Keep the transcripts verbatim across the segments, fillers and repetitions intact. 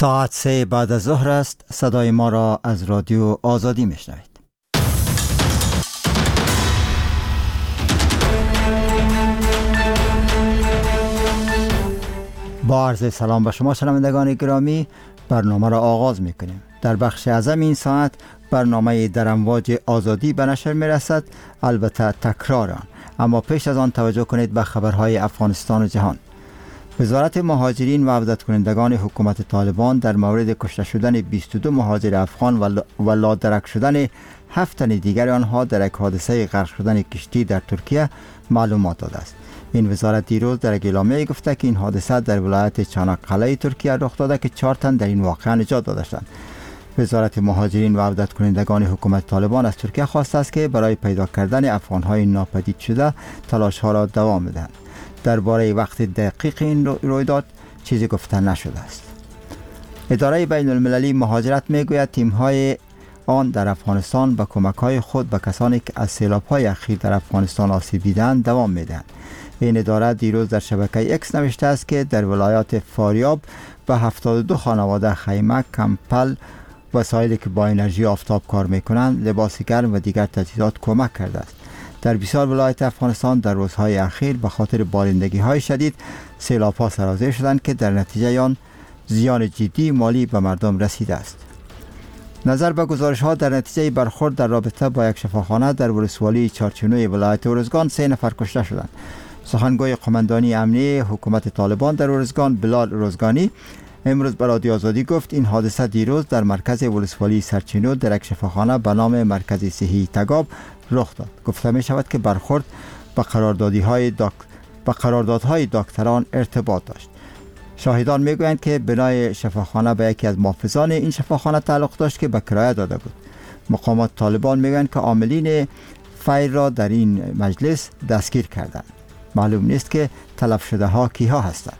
ساعت سه بعد از ظهر است. صدای ما را از رادیو آزادی میشنوید. با عرض سلام به شما شنوندگان گرامی، برنامه را آغاز میکنیم. در بخش اعظم این ساعت برنامه در امواج آزادی به نشر میرسد، البته تکرار آن. اما پیش از آن توجه کنید به خبرهای افغانستان و جهان. وزارت مهاجرین و عودت کنندگان حکومت طالبان در مورد کشته شدن بیست و دو مهاجر افغان و لادرک شدن هفت تن دیگر آنها در یک حادثه غرق شدن کشتی در ترکیه معلومات داده است. این وزارت دیروز در یک اعلامیه گفته که این حادثه در ولایت چانقله ترکیه رخ داده که چهار تن در این واقعه نجات داده شدند. وزارت مهاجرین و عودت کنندگان حکومت طالبان از ترکیه خواسته است که برای پیدا کردن افغان‌های ناپدید شده تلاش‌ها را دوام بدهند. درباره وقت دقیق این رویداد چیزی گفته نشده است. اداره بین المللی مهاجرت میگوید تیم‌های آن در افغانستان با کمک‌های خود به کسانی که از سیلاب‌های اخیر در افغانستان آسیب دیدند دوام میدهند. این اداره دیروز در شبکه اکس نوشته است که در ولایات فاریاب به هفتاد و دو خانواده خیمه، کمپل، وسایلی که با انرژی آفتاب کار میکنند، لباس گرم و دیگر تجهیزات کمک کرده است. در بسیار ولایات افغانستان در روزهای اخیر به خاطر بارندگی های شدید سیلاب‌ها سرازیر شدند که در نتیجه آن زیان جدی مالی به مردم رسیده است. نظر به گزارش‌ها در نتیجه برخورد در رابطه با یک شفاخانه در ولسوالی چارچینوی ولایت ارزگان سه نفر کشته شدند. سخنگوی قماندانی امنیتی حکومت طالبان در ارزگان بلال روزگانی امروز به رادیو آزادی گفت این حادثه دیروز در مرکز ولسوالی سرچینو در یک شفاخانه به نام مرکز صحی تگاب رخ داد. گفته می شود که برخورد با قراردادهای داک... با قراردادهای دکتران ارتباط داشت. شاهدان می گویند که بنای شفاخانه به یکی از محافظان این شفاخانه تعلق داشت که به کرایه داده بود. مقامات طالبان می گویند که عاملین فیر را در این مجلس دستگیر کردند. معلوم نیست که تلف شده ها کیها هستند.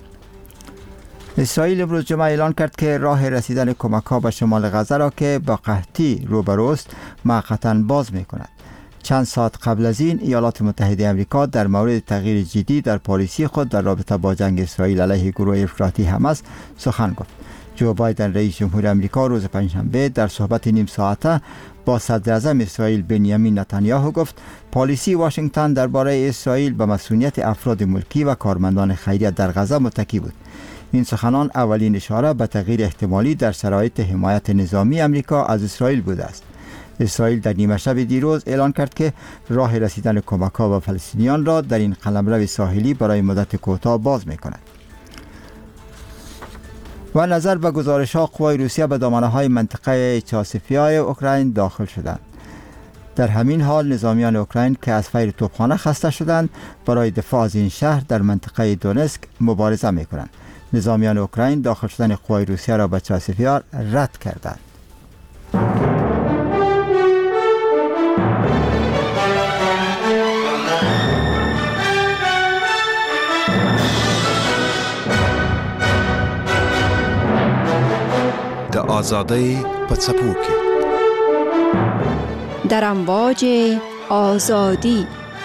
اسرائیل امروز جمعه اعلان کرد که راه رسیدن کمک ها به شمال غزه را که با قحطی روبروست موقتا باز می کند. چند ساعت قبل از این ایالات متحده آمریکا در مورد تغییر جدی در پالیسی خود در رابطه با جنگ اسرائیل علیه گروه افراطی حماس سخن گفت. جو بایدن رئیس جمهور آمریکا روز پنجشنبه در صحبت نیم ساعته با صدر اعظم اسرائیل بنیامین نتانیاهو گفت پالیسی واشنگتن درباره اسرائیل به مسئولیت افراد ملکی و کارمندان خیریه در غزه متکی بود. این سخنان اولین اشاره به تغییر احتمالی در شرایط حمایت نظامی آمریکا از اسرائیل بوده است. اسرائیل در نیمه شب دیروز اعلان کرد که راه رسیدن کمک‌ها به فلسطینیان را در این قلمرو ساحلی برای مدت کوتاه باز می‌کند. و نظر به گزارش‌ها قوای روسیه به دامنه‌های منطقه چاسفیای اوکراین داخل شدند. در همین حال نظامیان اوکراین که از فیر توپخانه خسته شدند برای دفاع از این شهر در منطقه دونسک مبارزه می‌کنند. نظامیان اوکراین داخل شدن قوای روسیه را به چاسفیا رد کردند. د آزادۍ په څپو کې در امواج آزادی.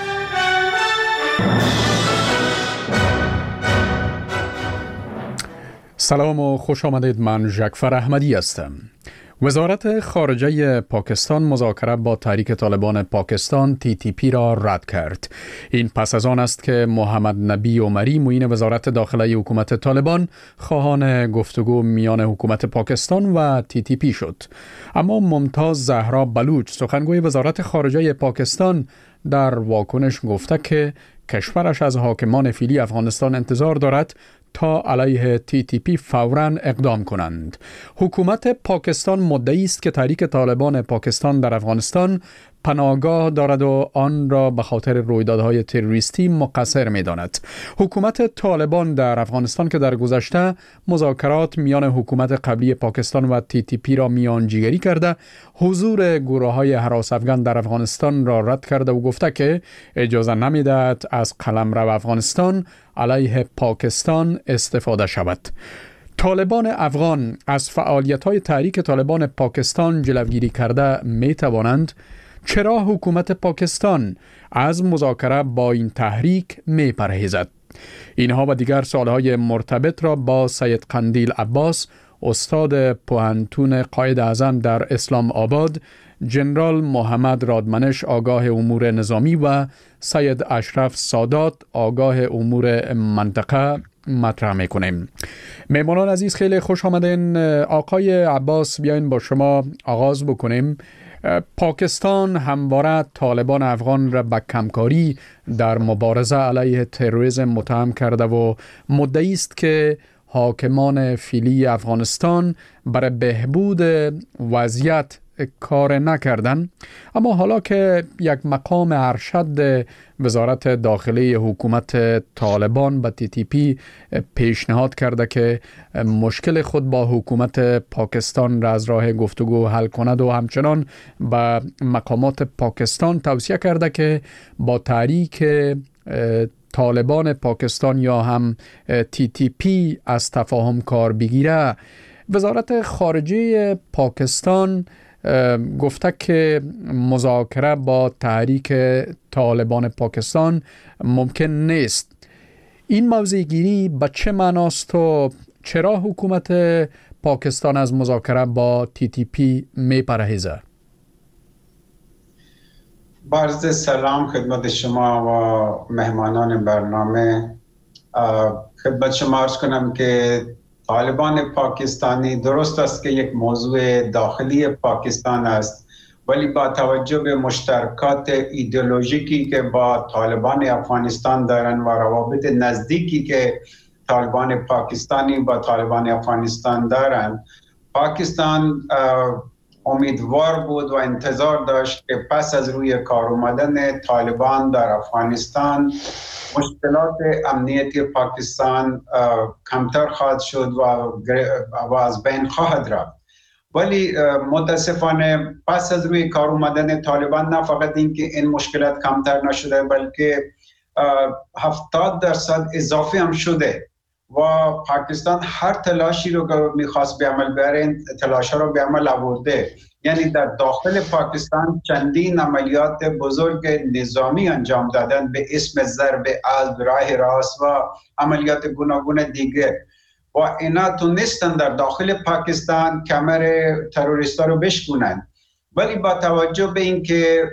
سلام و خوش آمدید. من ژکفر احمدی هستم. وزارت خارجه پاکستان مذاکره با تحریک طالبان پاکستان تی تی پی را رد کرد. این پس از آن است که محمد نبی عمری معین وزارت داخله حکومت طالبان خواهان گفتگو میان حکومت پاکستان و تی تی پی شد. اما ممتاز زهرا بلوچ سخنگوی وزارت خارجه پاکستان در واکنش گفته که کشورش از حاکمان فعلی افغانستان انتظار دارد تا علیه تی تی پی فوراً اقدام کنند. حکومت پاکستان مدعی است که تحریک طالبان پاکستان در افغانستان پناهگاه دارد و آن را به خاطر رویدادهای تروریستی مقصر می‌داند. حکومت طالبان در افغانستان که در گذشته مذاکرات میان حکومت قبلی پاکستان و تی تی پی را میانجیگری کرده، حضور گروه‌های هراس افغان در افغانستان را رد کرده و گفته که اجازه نمی‌دهد از قلمرو افغانستان علیه پاکستان استفاده شود. طالبان افغان از فعالیت‌های تحریک طالبان پاکستان جلوگیری کرده می‌توانند. چرا حکومت پاکستان از مذاکره با این تحریک می پرهیزد؟ اینها و دیگر سوالهای مرتبط را با سید قندیل عباس، استاد پوهنتون قائد اعظم در اسلام آباد، جنرال محمد رادمنش آگاه امور نظامی و سید اشرف سادات آگاه امور منطقه مطرح میکنیم. میمانان عزیز خیلی خوش آمدین. آقای عباس، بیاین با شما آغاز بکنیم. پاکستان همواره طالبان افغان را به کمکاری در مبارزه علیه تروریسم متهم کرده و مدعی است که حاکمان فعلی افغانستان برای بهبود وضعیت کار نکردن. اما حالا که یک مقام ارشد وزارت داخلی حکومت طالبان به تی تی پی پیشنهاد کرده که مشکل خود با حکومت پاکستان را از راه گفتگو حل کند و همچنان به مقامات پاکستان توصیه کرده که با تحریک طالبان پاکستان یا هم تی تی پی از تفاهم کار بگیره، وزارت خارجه پاکستان گفته که مذاکره با تحریک طالبان پاکستان ممکن نیست. این موضع گیری به چه معناست و چرا حکومت پاکستان از مذاکره با تی تی پی می پرهیزه؟ عرض سلام خدمت شما و مهمانان برنامه. خدمت شما عرض کنم که طالبان پاکستانی درست است که یک موضوع داخلی پاکستان است، ولی با توجه به مشترکات ایدئولوژیکی که با طالبان افغانستان دارند و روابط نزدیکی که طالبان پاکستانی با طالبان افغانستان دارند، پاکستان امیدوار بود و انتظار داشت که پس از روی کار اومدن طالبان در افغانستان مشکلات امنیتی پاکستان کمتر خواهد شد و از بین خواهد رفت. ولی متاسفانه پس از روی کار اومدن طالبان نه فقط این که این مشکلات کمتر نشده، بلکه هفتاد درصد اضافی هم شده و پاکستان هر تلاشی رو که میخواست به عمل بیاره تلاش رو به عمل آورده. یعنی در داخل پاکستان چندین عملیات بزرگ نظامی انجام دادن به اسم ضرب اسب، راه راست و عملیات گوناگون دیگه و اینا تونستن در داخل پاکستان کمر تروریستا رو بشکنن. ولی با توجه به اینکه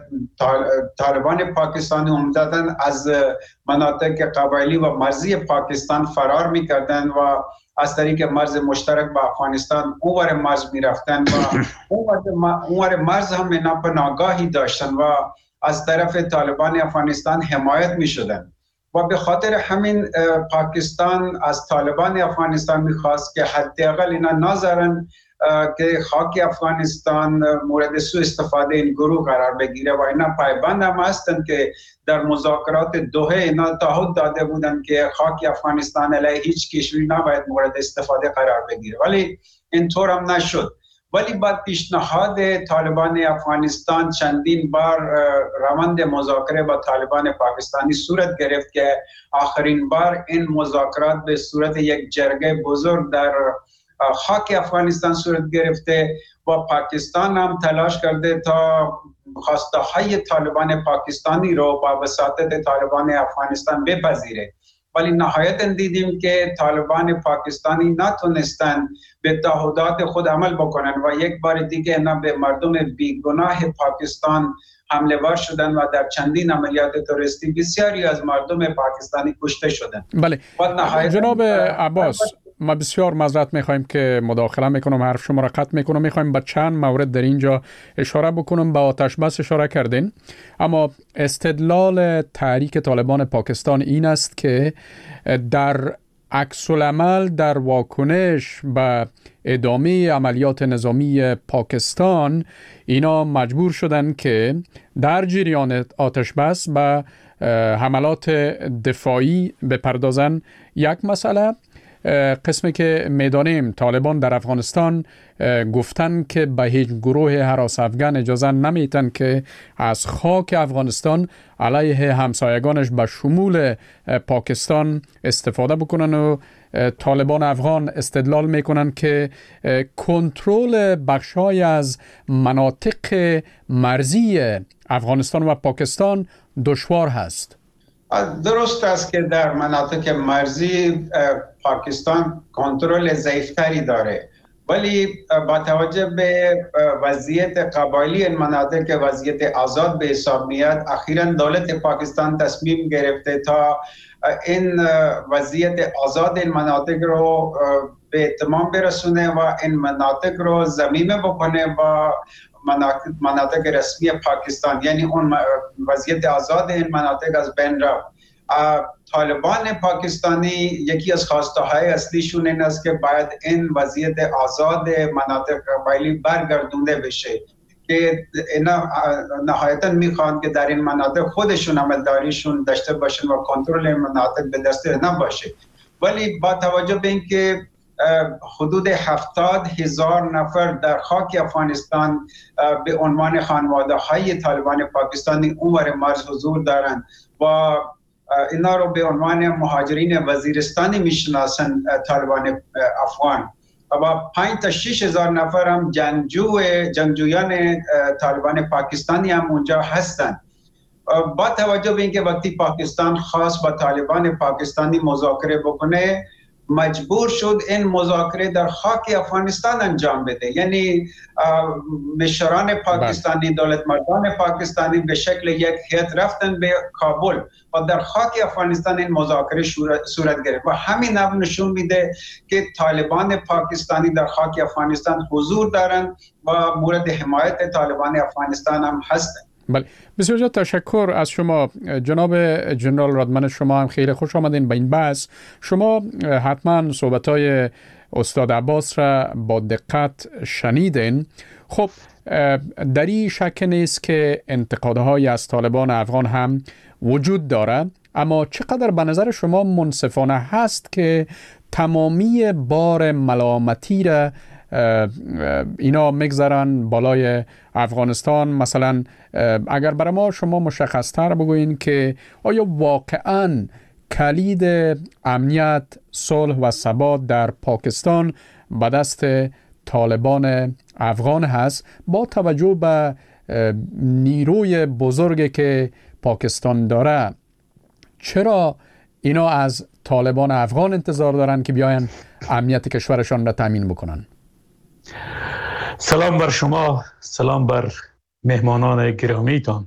طالبان پاکستانی عمدتاً از مناطق قبایلی و مرزی پاکستان فرار می‌کردند و از طریق مرز مشترک با افغانستان اونور مرز می‌رفتن و اونور مرز هم اینا پناهگاهی داشتن و از طرف طالبان افغانستان حمایت می‌شدند و به خاطر همین پاکستان از طالبان افغانستان می‌خواست که حداقل اینا نذارن که خاک افغانستان مورد سوء استفاده این گروه قرار بگیره و اینا پایبند هم هستند که در مذاکرات دوحه اینا تعهد داده بودند که خاک افغانستان علیه هیچ کشوری نباید مورد استفاده قرار بگیره، ولی اینطور هم نشد. ولی بعد پیشنهاد طالبان افغانستان چندین بار روند مذاکره با طالبان پاکستانی صورت گرفت که آخرین بار این مذاکرات به صورت یک جرگه بزرگ در خاک افغانستان صورت گرفته و پاکستان هم تلاش کرده تا خواسته های طالبان پاکستانی رو با وساطت طالبان افغانستان بپذیره. ولی نهایتا دیدیم که طالبان پاکستانی نتونستن به تعهدات خود عمل بکنن و یک بار دیگه اینا به مردم بیگناه پاکستان حمله ور شدن و در چندین عملیات تروریستی بسیاری از مردم پاکستانی کشته شدن. بله جناب عباس، ما بسیار معذرت میخوایم که مداخله میکنم، حرف شما را قطع میکنم. میخوایم به چند مورد در اینجا اشاره بکنم. به آتش بس اشاره کردین، اما استدلال تحریک طالبان پاکستان این است که در عکس العمل در واکنش به ادامه عملیات نظامی پاکستان اینا مجبور شدن که در جریان آتش بس به حملات دفاعی بپردازن. یک مسئله. قسمی که میدانیم طالبان در افغانستان گفتن که به هیچ گروه هراس افغان اجازه نمیتن که از خاک افغانستان علیه همسایگانش به شمول پاکستان استفاده بکنن و طالبان افغان استدلال میکنن که کنترل بخشای از مناطق مرزی افغانستان و پاکستان دشوار هست. درست است که در مناطق مرزی پاکستان کنترل ضعیفتری داره، ولی با توجه به وضعیت قبایلی این مناطق وضعیت آزاد به حساب میاد، اخیراً دولت پاکستان تصمیم گرفته تا این وضعیت آزاد این مناطق رو به اتمام برسونه و این مناطق رو ضمیمه بکنه با مناطق رسمی پاکستان، یعنی اون وضعیت آزاد این مناطق از بین رفت. طالبان پاکستانی یکی از خواسته های اصلیشون این است که باید این وضعیت آزاد مناطق قبایلی برگردونده بشه که اینا نهایتا میخوان که در این مناطق خودشون عملداریشون داشته باشن و کنترل این مناطق به دست نباشه. ولی با توجه به اینکه حدود هفتاد هزار نفر در خاک افغانستان به عنوان خانواده های طالبان پاکستانی اونور مرز حضور دارند و اینا رو به عنوان مهاجرین وزیرستانی میشناسن طالبان افغان و پنج تا شش هزار نفر هم جنگجو جنگجویان طالبان پاکستانی هم اونجا هستند. با توجه به اینکه وقتی پاکستان خواست با طالبان پاکستانی مذاکره بکنه، مجبور شد این مذاکره در خاک افغانستان انجام بده، یعنی مشران پاکستانی، دولت مردان پاکستانی به شکل یک هیئت رفتن به کابل و در خاک افغانستان این مذاکره صورت گرفت و همین هم نشون میده که طالبان پاکستانی در خاک افغانستان حضور دارند و مورد حمایت طالبان افغانستان هم هستند. بله، بسیار زیاد تشکر از شما جناب جنرال رادمن. شما هم خیلی خوش آمدین به این بحث. شما حتما صحبت‌های استاد عباس را با دقت شنیدین. خب در این شک نیست که انتقادهای از طالبان افغان هم وجود دارد، اما چقدر به نظر شما منصفانه هست که تمامی بار ملامتی را اینا میگذارن بالای افغانستان؟ مثلا اگر برای ما شما مشخص‌تر بگوین که آیا واقعاً کلید امنیت، صلح و ثبات در پاکستان به دست طالبان افغان هست با توجه به نیروی بزرگی که پاکستان داره؟ چرا اینا از طالبان افغان انتظار دارن که بیاین امنیت کشورشان را تامین بکنن؟ سلام بر شما، سلام بر مهمانان گرامیتان.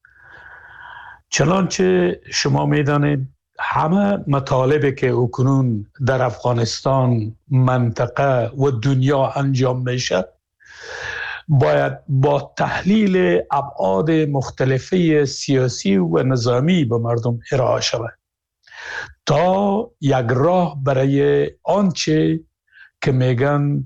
چنانچه شما میدانید همه مطالبی که اکنون در افغانستان، منطقه و دنیا انجام میشه باید با تحلیل ابعاد مختلفه سیاسی و نظامی به مردم ارائه شود تا یک راه برای آنچه که میگند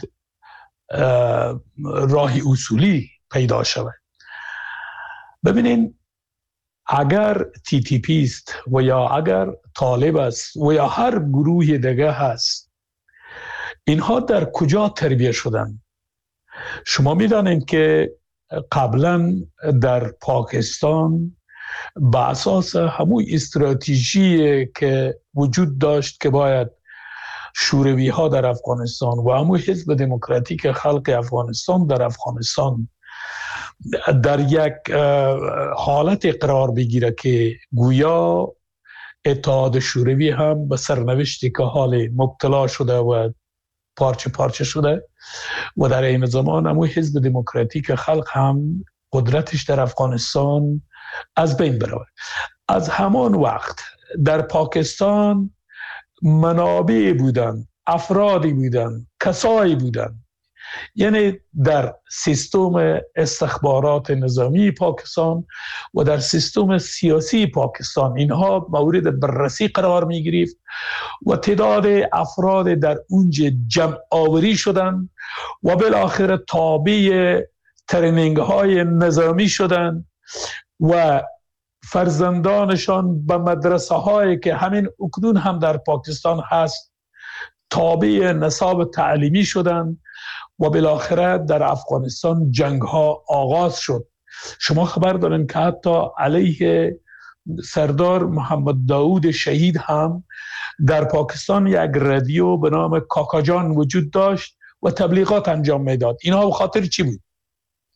راه اصولی پیدا شود. ببینین، اگر تی تی پی است و یا اگر طالب است و یا هر گروه دیگه هست، اینها در کجا تربیت شدن؟ شما میدانید که قبلا در پاکستان با اساس همون استراتژی که وجود داشت که باید شوروی ها در افغانستان و همون حزب دموکراتیک خلق افغانستان در افغانستان در یک حالت قرار بگیره که گویا اتحاد شوروی هم به سرنوشتی که حال مبتلا شده و پارچه پارچه شده و در این زمان همون حزب دموکراتیک خلق هم قدرتش در افغانستان از بین بره. از همان وقت در پاکستان منابع بودن، افرادی بودن، کسایی بودن، یعنی در سیستم استخبارات نظامی پاکستان و در سیستم سیاسی پاکستان اینها مورد بررسی قرار می گرفت و تعداد افراد در اونجا جمع آوری شدن و بالاخره تابع ترینینگ های نظامی شدن و فرزندانشان به مدرسه هایی که همین اکنون هم در پاکستان هست تابع نصاب تعلیمی شدند و بالاخره در افغانستان جنگ ها آغاز شد. شما خبر دارین که حتی علیه سردار محمد داود شهید هم در پاکستان یک رادیو به نام کاکاجان وجود داشت و تبلیغات انجام میداد. اینها به خاطر چی بود؟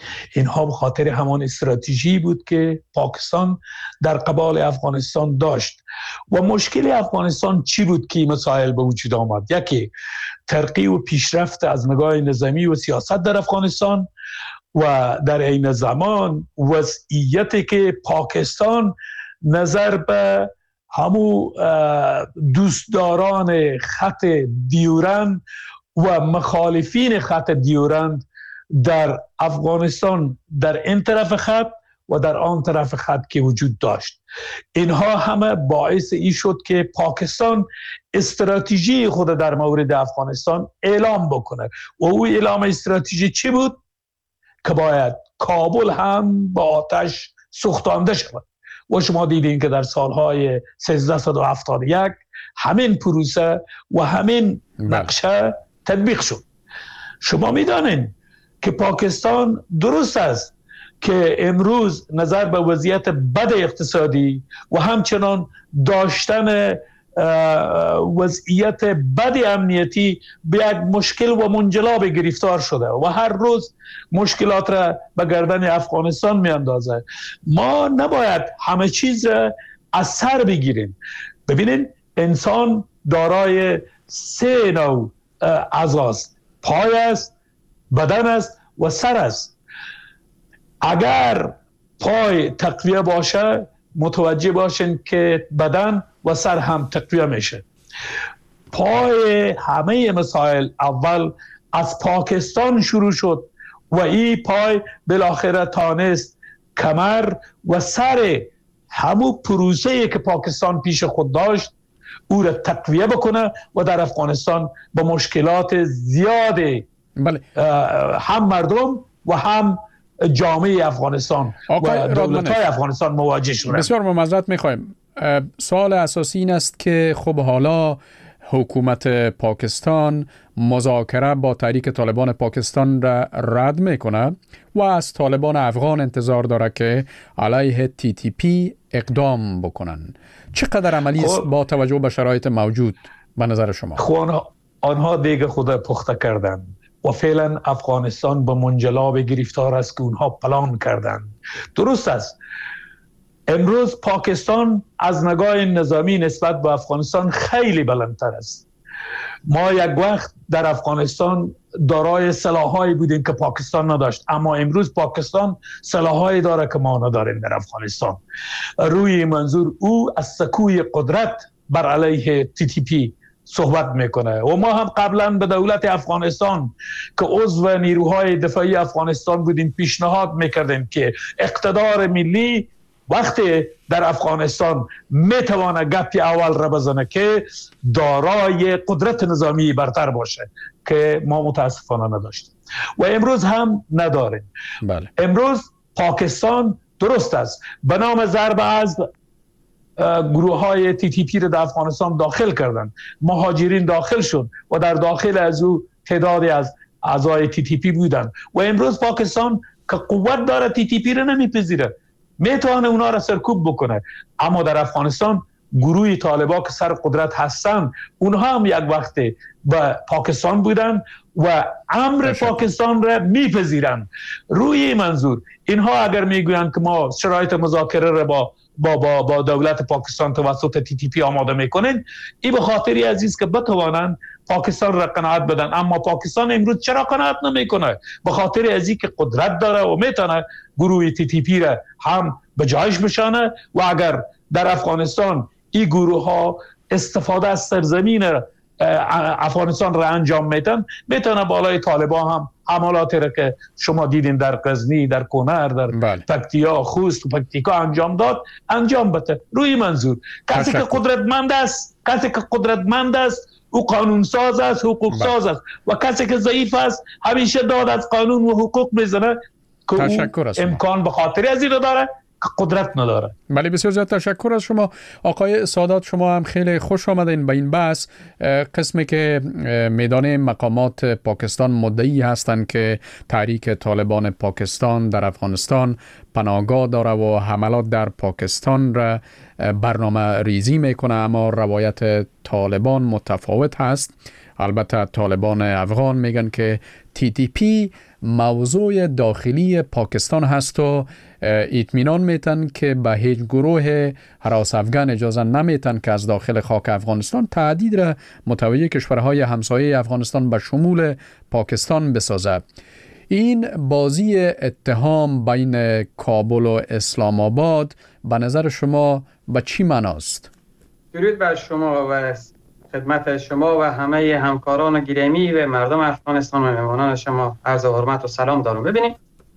اینها به خاطر همان استراتژی بود که پاکستان در قبال افغانستان داشت. و مشکل افغانستان چی بود که مسائل به وجود آمد؟ یکی ترقی و پیشرفت از نگاه نظامی و سیاست در افغانستان و در این زمان وضعیتی که پاکستان نظر به همو دوستداران خط دیورند و مخالفین خط دیورند در افغانستان در این طرف خط و در آن طرف خط که وجود داشت. اینها همه باعث ای شد که پاکستان استراتژی خود در مورد افغانستان اعلام بکنه و او اعلام استراتژی چی بود؟ که باید کابل هم با آتش سوختانده شود. و شما دیدین که در سالهای سیزده هفتاد و یک همین پروسه و همین نقشه تطبیق شد. شما میدانین که پاکستان درست است که امروز نظر به وضعیت بد اقتصادی و همچنان داشتن وضعیت بد امنیتی به یک مشکل و منجلاب گرفتار شده و هر روز مشکلات را به گردن افغانستان می اندازه. ما نباید همه چیز را از سر بگیریم. ببینید انسان دارای سه نوع اعضاست: پای است، بدن است و سر است. اگر پای تقویه باشه متوجه باشین که بدن و سر هم تقویه میشه. پای همه مسائل اول از پاکستان شروع شد و این پای بالاخره تانست کمر و سر همو پروسه‌ای که پاکستان پیش خود داشت او را تقویه بکنه و در افغانستان با مشکلات زیاد بله. هم مردم و هم جامعه افغانستان و دولت‌های افغانستان مواجه شدند. بسیار معذرت می‌خوایم. سوال اساسی این است که خب حالا حکومت پاکستان مذاکره با تحریک طالبان پاکستان را رد میکنه و از طالبان افغان انتظار داره که علیه تی تی پی اقدام بکنن. چقدر عملی است با توجه به شرایط موجود به نظر شما؟ خب آنها دیگه خود پخته کردن و فعلا افغانستان به منجلاب گرفتار است که اونها پلان کردن. درست است. امروز پاکستان از نگاه نظامی نسبت به افغانستان خیلی بلندتر است. ما یک وقت در افغانستان دارای سلاح‌هایی بودیم که پاکستان نداشت، اما امروز پاکستان سلاح‌هایی داره که ما نداریم در افغانستان. روی منظور او از سکوی قدرت بر علیه تی تی پی صحبت میکنه و ما هم قبلا به دولت افغانستان که عضو نیروهای دفاعی افغانستان بودیم پیشنهاد میکردیم که اقتدار ملی وقتی در افغانستان میتوانه گپی اول را بزنه که دارای قدرت نظامی برتر باشه که ما متاسفانه نداشتیم و امروز هم نداریم. بله. امروز پاکستان درست است به نام ضرب از گروه های تی تی پی را در افغانستان داخل کردن، مهاجرین داخل شد و در داخل از او تعدادی از اعضای تی تی پی بودن و امروز پاکستان که قوت داره تی تی پی را نمیپذیره، میتونه اونا را سرکوب بکنه. اما در افغانستان گروه طالبان که سر قدرت هستن اونها هم یک وقت به پاکستان بودن و امر پاکستان را میپذیرن. روی منظور اینها اگر میگویند که ما شرایط مذاکره را با با با با دولت پاکستان توسط تی تی پی آماده میکنن، این به خاطری عزیز که بتوانند پاکستان را قناعت بدن. اما پاکستان امروز چرا قناعت نمیکنه؟ به خاطر ازی که قدرت داره و میتونه گروه تی تی پی را هم به جایش بشانه و اگر در افغانستان این گروه ها استفاده از سرزمین افغانستان را انجام میدن، میتونه بالای طالبان هم عملاتی را که شما دیدین در غزنی، در کنر، در پکتیا، خوست و پکتیکا انجام داد انجام بده. روی منظور کسی که قدرتمند است کسی که قدرتمند است او قانون ساز است، حقوق ساز است و کسی که ضعیف است همیشه داد از قانون و حقوق میزنه که او امکان به خاطر از این داره که قدرت نداره. بله بسیار زیاد تشکر از شما آقای سادات. شما هم خیلی خوش آمدین به این بحث. قسمی که میدان مقامات پاکستان مدعی هستند که تحریک طالبان پاکستان در افغانستان پناهگاه داره و حملات در پاکستان را برنامه ریزی میکنه، اما روایت طالبان متفاوت هست. البته طالبان افغان میگن که تی تی پی موضوع داخلی پاکستان هست و اطمینان میتن که به هیچ گروه هراس افغان اجازه نمیتن که از داخل خاک افغانستان تهدید را متوجه کشورهای همسایه افغانستان به شمول پاکستان بسازد. این بازی اتهام بین کابل و اسلام آباد به نظر شما به چی معناست؟ درود بر شما و خدمت شما و همه همکاران گرامی و مردم افغانستان و مهمانان شما عرض حرمت و سلام دارم. ببینید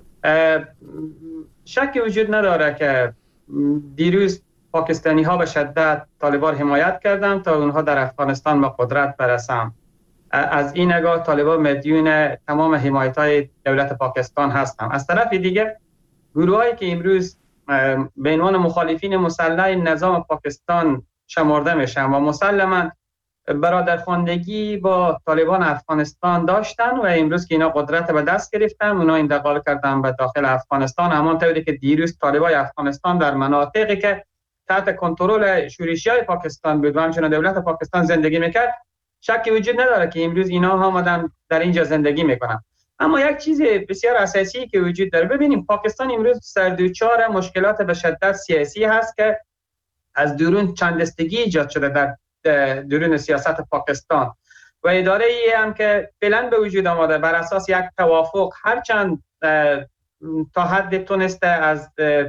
شکی وجود نداره که دیروز پاکستانی ها به شدت طالبان حمایت کردند تا اونها در افغانستان به قدرت برسند. از این نگاه طالبان مدیون تمام حمایت های دولت پاکستان هستند. از طرف دیگه گروه هایی که امروز به عنوان مخالفین مسلح نظام پاکستان شمرده میشن و مسلما برادرخواندگی با طالبان افغانستان داشتن و امروز که اینا قدرت به دست گرفتن اونا انتقال کردن به داخل افغانستان، همانطوری که دیروز طالبان افغانستان در مناطقی که تحت کنترل شورشیای پاکستان بود و همچنین دولت پاکستان زندگی میکرد، شکی وجود نداره که امروز اینا هم آمدن در اینجا زندگی میکنن. اما یک چیز بسیار اساسی که وجود داره، ببینیم پاکستان امروز سردوچار مشکلات به شدت سیاسی هست که از درون چند دستگی ایجاد شده در درون سیاست پاکستان و اداره ای هم که فعلا به وجود آمده بر اساس یک توافق هرچند تا حد تونسته از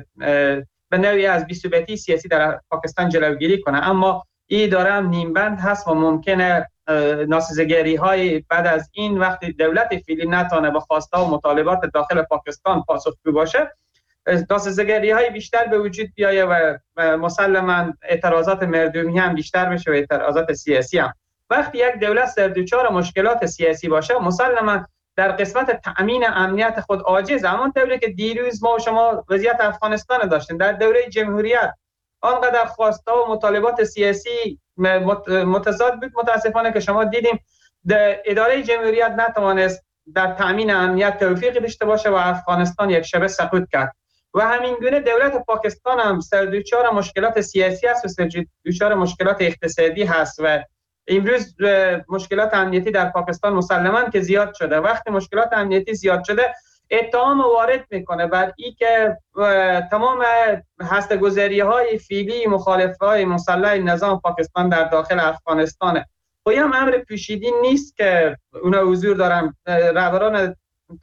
به نوعی از بی‌ثباتی سیاسی در پاکستان جلوگیری کنه، اما این اداره هم نیمبند هست و ممکنه ناسزگری های بعد از این وقتی دولت فعلی نتونه به خواسته و مطالبات داخل پاکستان پاسخگو باشه، ناسزگری های بیشتر به وجود بیایه و مسلما اعتراضات مردمی هم بیشتر بشه و اعتراضات سیاسی هم. وقتی یک دولت سردوچار مشکلات سیاسی باشه مسلما در قسمت تأمین امنیت خود عاجز، همانطوری که دیروز ما و شما وضعیت افغانستان داشتیم در دوره جمهوریت آنقدر خواسته و مطالبات سیاسی متضاد بود متاسفانه که شما دیدیم اداره جمهوریت نتوانست در تأمین امنیت توفیق داشته باشه و افغانستان یک شبه سقوط کرد و همین گونه دولت پاکستان هم سردوچار مشکلات سیاسی است و سردوچار مشکلات اقتصادی هست و امروز مشکلات امنیتی در پاکستان مسلماً که زیاد شده. وقتی مشکلات امنیتی زیاد شده اتهام وارد میکنه بر این که تمام هسته‌گذاری های فعلی مخالفه های مسلح نظام پاکستان در داخل افغانستانه. و هم امر پیچیده نیست که اونا حضور دارن، رهبران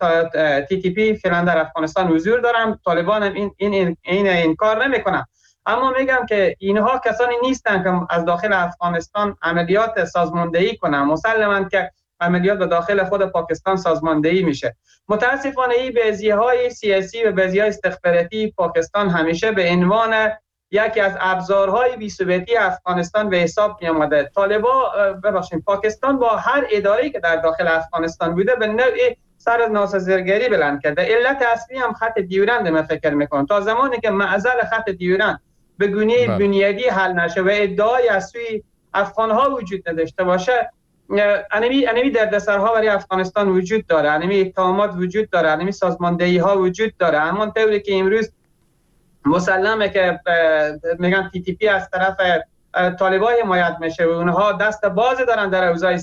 تی تی پی فعلا در افغانستان حضور دارن، طالبان هم این این این انکار نمیکنن، اما میگم که اینها کسانی نیستن که از داخل افغانستان عملیات سازماندهی کنن. مسلماً که عملیات به داخل خود پاکستان سازماندهی میشه. متاسفانه این بعضی‌های سیاسی و بعضی‌های استخباراتی پاکستان همیشه به عنوان یکی از ابزارهای بی‌ثباتی افغانستان به حساب می آمده. طالبان ببخشید پاکستان با هر اداره‌ای که در داخل افغانستان بوده به نوعی سر از ناسازگری بلند کرده. علت اصلی هم خط دیورند من فکر میکنم. تا زمانی که معضل خط دیورند به گونه بنیادی حل نشه و ادعای از سوی افغان‌ها وجود نداشته باشه، انمی انمی دردسرها برای افغانستان وجود داره، انمی اتهامات وجود داره، انمی سازماندهی‌ها وجود داره. همانطوری که امروز مسلمه که میگن تی تی پی از طرف طالبان حمایت میشه و اونها دست باز دارن در اوضاع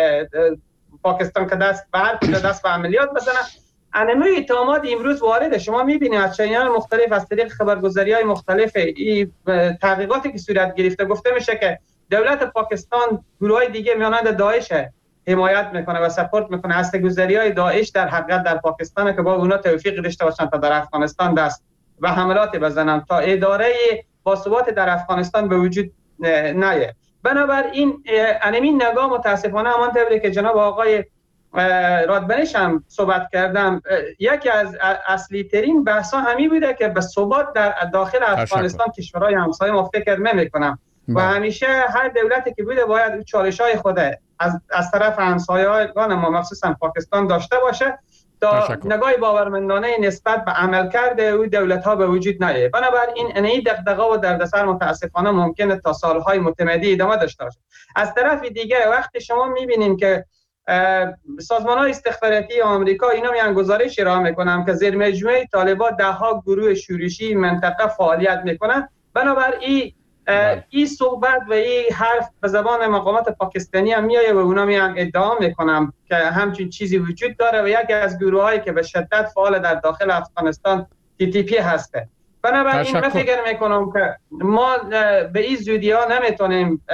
پاکستان که دست به هر کجا دست به عملیات بزنن. انمی اتهامات امروز وارده. شما میبینید از چینل مختلف از طریق خبرگزاری‌های مختلف این تحقیقاتی که صورت گرفته گفته میشه که دولت پاکستان گروهای دیگه میانند داعش حمایت میکنه و سپورت میکنه. هسته‌گذاری‌های داعش در حقیقت در پاکستان که با اونا توفیق داشته باشن تا در افغانستان دست و حملات بزنن تا اداره باثبات در افغانستان به وجود نیه. بنابراین انمین نگاه متاسفانه همانطوری که جناب آقای رادبنش هم صحبت کردم، یکی از اصلی ترین بحثا همین بوده که به ثبات در داخل افغانستان کشورهای همسایه ما فکر نمی‌کنم و همیشه هر دولتی که بوده باید چالش‌های خود از از طرف همسایه‌هایان ما مخصوصا پاکستان داشته باشه تا نگاه باورمندانه نسبت به عملکرد او دولت‌ها به وجود نیاید. بنابراین این دغدغه و دردسر متاسفانه ممکنه تا سال‌های متمدی ادامه داشته باشه. از طرف دیگه وقتی شما می‌بینید که سازمان‌های استخباراتی آمریکا اینا میان گزارش ارائه میکنن که زیر مجموعه طالبان ده ها گروه شورشی منطقه فعالیت میکنن، بنابراین این صحبت و این حرف به زبان مقامات پاکستانی هم میایه و اونا میان ادعا میکنم که همچین چیزی وجود داره و یکی از گروه هایی که به شدت فعال در داخل افغانستان تی تی پی هسته. بنابراین من فکر میکنم که ما به این زودی ها نمیتونیم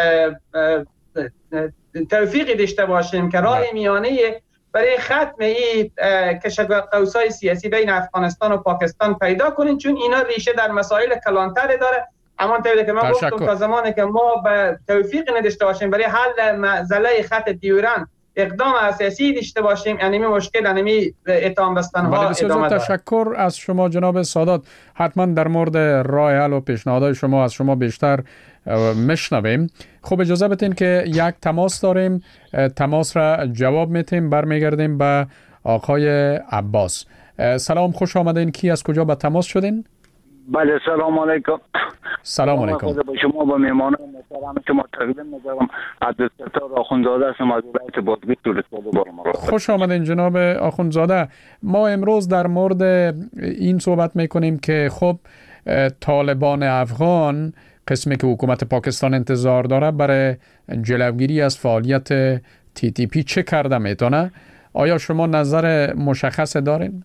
توفیقی داشته باشیم که راه میانه برای ختم این کشمکش‌های سیاسی بین افغانستان و پاکستان پیدا کنیم، چون اینا ریشه در مسائل کلانتر داره. اما طوری که من گفتم تا زمانی که ما به توفیق نداشته باشیم برای حل مسئله خط دیورند اقدام اساسی داشته باشیم، یعنی مشکل یعنی اتهام بستن ها ادامه داره. تشکر از شما جناب سادات. حتما در مورد راه حل و پیشنهادهای شما از شما بیشتر میشنویم. خب اجازه بدین که یک تماس داریم، تماس را جواب میتیم، برمیگردیم به آقای عباس. سلام، خوش آمدین. کی از کجا به تماس شدین؟ بله سلام علیکم. سلام علیکم. با شما با مهمانان محترم شما تقدیم می‌کنم. عبدالستار آخوندزاده هستم از ولایت بادغیس تورستان بارمراد. خوش آمدین جناب آخوندزاده. ما امروز در مورد این صحبت میکنیم که خب طالبان افغان، قسمی که حکومت پاکستان انتظار داره برای جلوگیری از فعالیت تی تی پی چه کرده میتونه؟ آیا شما نظر مشخص دارین؟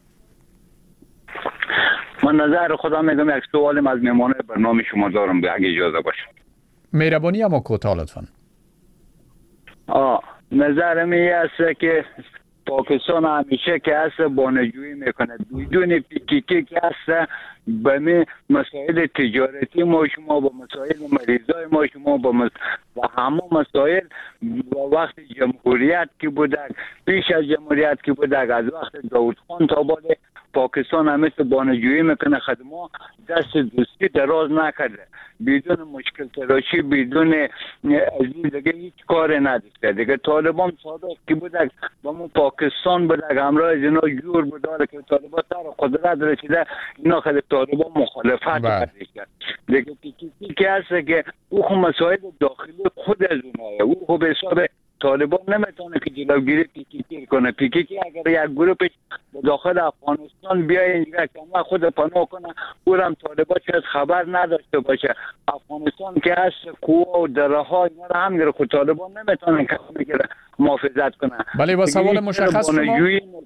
من نظر خدا میگم یک سوالم از مهمان برنامه شما دارم به اگه اجازه باشه. مهربانی اما کوتاه لطفاً. آه نظرم این است که پاکستان همیشه که هست بانجویی میکنه بدون پیکیکی که هست به مسائل تجارتی ما شما با مسائل مریضای ما شما با مس... و همه مسائل وقت جمهوریت که بودک پیش از جمهوریت که بودک از وقت داود خان تا بعد پاکستان همیشه بانجویی میکنه خدمات دست دوستی دراز نکرده بدون مشکل تراشی بدون عزیز دیگه هیچ کار نداشته دیگه. طالبان صادق که بودک با ما پاکستان بودک همراه از اینا جور بوداره که طالبان سر قدرت رسیده اینا خیلی طالبان مخالفت کرده دیگه. پیکی که هست که او خود مسائل داخلی خود از اونایه او خود حساب طالبان نمیتونه که جلوگیری پیکی کنه. پیکی اگر یک گروپش داخل افغانستان بیای اینجا که خود پناه کنه او هم طالبان شاید خبر نداشته باشه. افغانستان که هست کوه و دره ها اینا رو هم گره خود طالبان نمیتونه که میگیره محافظت کنه. ولی با سوال مشخص شما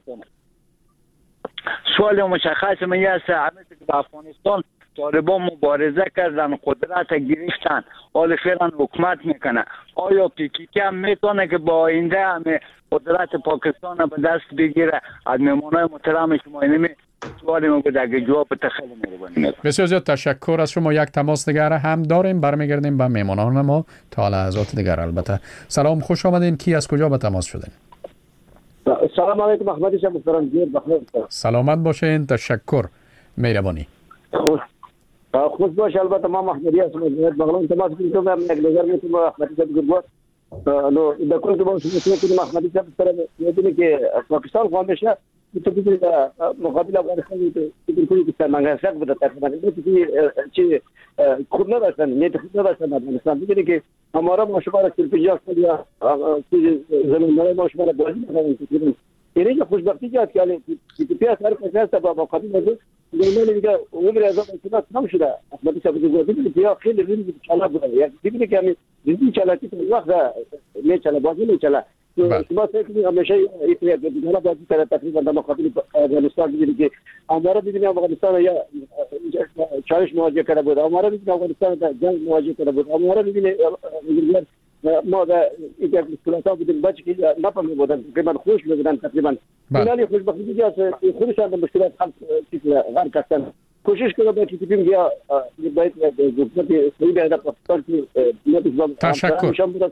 سوال مشخص من یه است همه که افغانستان طالبان مبارزه کردن قدرت گرفتن حال فعلا حکومت میکنه. آیا پیکی هم میتونه که با آینده همه قدرت پاکستان به دست بگیره؟ از مهمانای محترم شما اینمی سوالی ما بود اگه جواب تخیل می‌کنید. بسیار زیاد تشکر از شما. یک تماس دیگر هم داریم، برمیگردیم به مهمانان ما تا لحظات دیگر. البته سلام، خوش آمدین. کی از کجا به تماس شدین؟ سلام علیکم احمدی شما محترم. گیر بخیر. سلامت باشین. تشکر. مهربانی. خوش باش. البته ما محمدی هستم از بغلان تماس می‌کنم. من یک نظر می‌تونم احمدی صاحب گربات نو د کل که باشه می‌تونم احمدی صاحب سره می‌دونی که پاکستان همیشه تو بگید مقابل افغانستان می‌تونی که سرمایه‌گذار بوده تقریبا چی خود نداشتن نیت خود نداشتن افغانستان. ببینید که همارا ما شما را تلفیزیون یا زمین‌های ما شما را بازی می‌کنیم. اینه خوشبختی که که تی پی اس هر کسی هست با قابل موضوع دیگه میگه عمر از اون تمام شده. احمدی صاحب گفت که خیلی ریز چالا بوده. یعنی ببینید که ریز چالاتی تو وقت نه چالا بازی نه چالا. شما فکر همیشه این دیگه بازی کرده تقریبا در مقابل افغانستان. ببینید که امارا ببینید افغانستان یا چالش مواجه کرده بود. امارا ببینید افغانستان در جنگ مواجه کرده بود. امارا ببینید ما در یک مشکلات بودیم بچه که نفهمی بودن که من خوش بودن تقریبا. اینالی خوشبختی دیگه است خودشان در مشکلات حل غرق کردن. کوشش کنه با تی تی پی یا باید حکومت اسلامی به پاکستان که تشکر.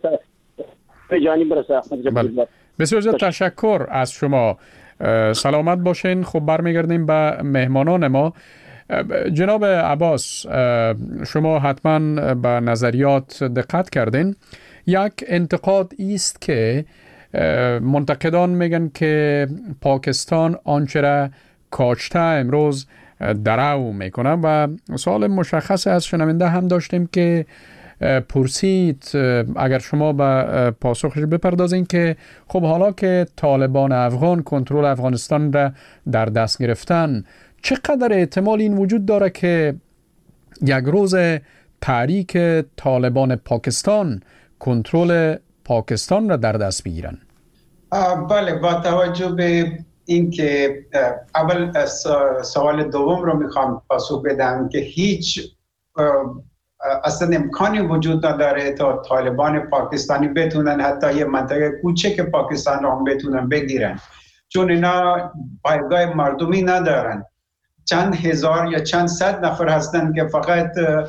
بسیار زیاد تشکر از شما. سلامت باشین. خب برمیگردیم به مهمانان ما. جناب عباس، شما حتما به نظریات دقت کردین. یک انتقاد است که منتقدان میگن که پاکستان آنچه را کاشته امروز درو میکنه و سوال مشخص از شنونده هم داشتیم که پرسید اگر شما به پاسخش بپردازین که خب حالا که طالبان افغان کنترل افغانستان را در دست گرفتن چقدر احتمال این وجود داره که یک روز تحریک طالبان پاکستان کنترل پاکستان را در دست بگیرند؟ بله، با توجه به اینکه اول سوال دوم رو میخوام پاسخ بدم که هیچ اصلا امکانی وجود نداره تا طالبان پاکستانی بتونن حتی یه منطقه کوچک پاکستان رو هم بتونن بگیرن، چون اینا پایگاه مردمی ندارن. چند هزار یا چند صد نفر هستن که فقط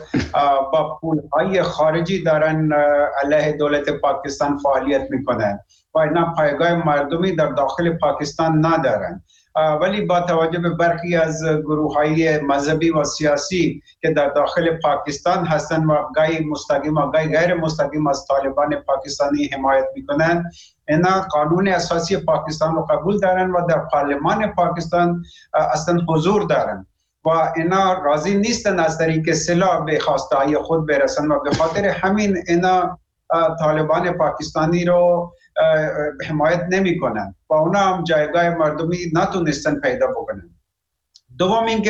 با پولهای خارجی دارن علیه دولت پاکستان فعالیت میکنن و اینا پایگاه مردمی در داخل پاکستان ندارن. ولی با توجه به برخی از گروه‌های مذهبی و سیاسی که در داخل پاکستان هستن و گاهی مستقیم و گاهی غیر مستقیم از طالبان پاکستانی حمایت میکنن، اینا قانون اساسی پاکستان رو قبول دارن و در پارلمان پاکستان اصلا حضور دارن و اینا راضی نیستن از طریق سلاح به خواسته‌های خود برسن و به خاطر همین اینا طالبان پاکستانی رو حمایت نمی کنن و اونا هم جایگاه مردمی نتونستن پیدا بکنن. دوم اینکه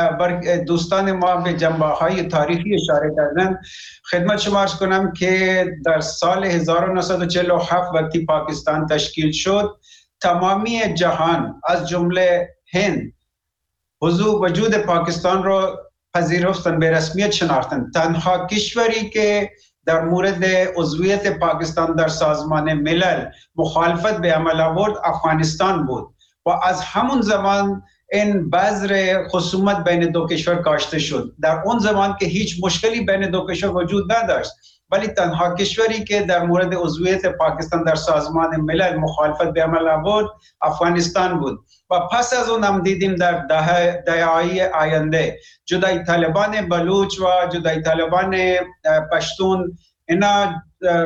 دوستان ما به جنبه‌های تاریخی اشاره کردن، خدمت شما عرض کنم که در سال هزار و نهصد و چهل و هفت وقتی پاکستان تشکیل شد، تمامی جهان از جمله هند حضور وجود پاکستان رو پذیرفتن، به رسمیت شناختن. تنها کشوری که در مورد عضویت پاکستان در سازمان ملل مخالفت به عمل آورد افغانستان بود و از همون زمان این بذر خصومت بین دو کشور کاشته شد. در اون زمان که هیچ مشکلی بین دو کشور وجود نداشت، ولی تنها کشوری که در مورد عضویت پاکستان در سازمان ملل مخالفت به عمل آورد افغانستان بود و پس از اون هم دیدیم در دهه دهه‌های آینده جدای طالبان بلوچ و جدای طالبان پشتون اینا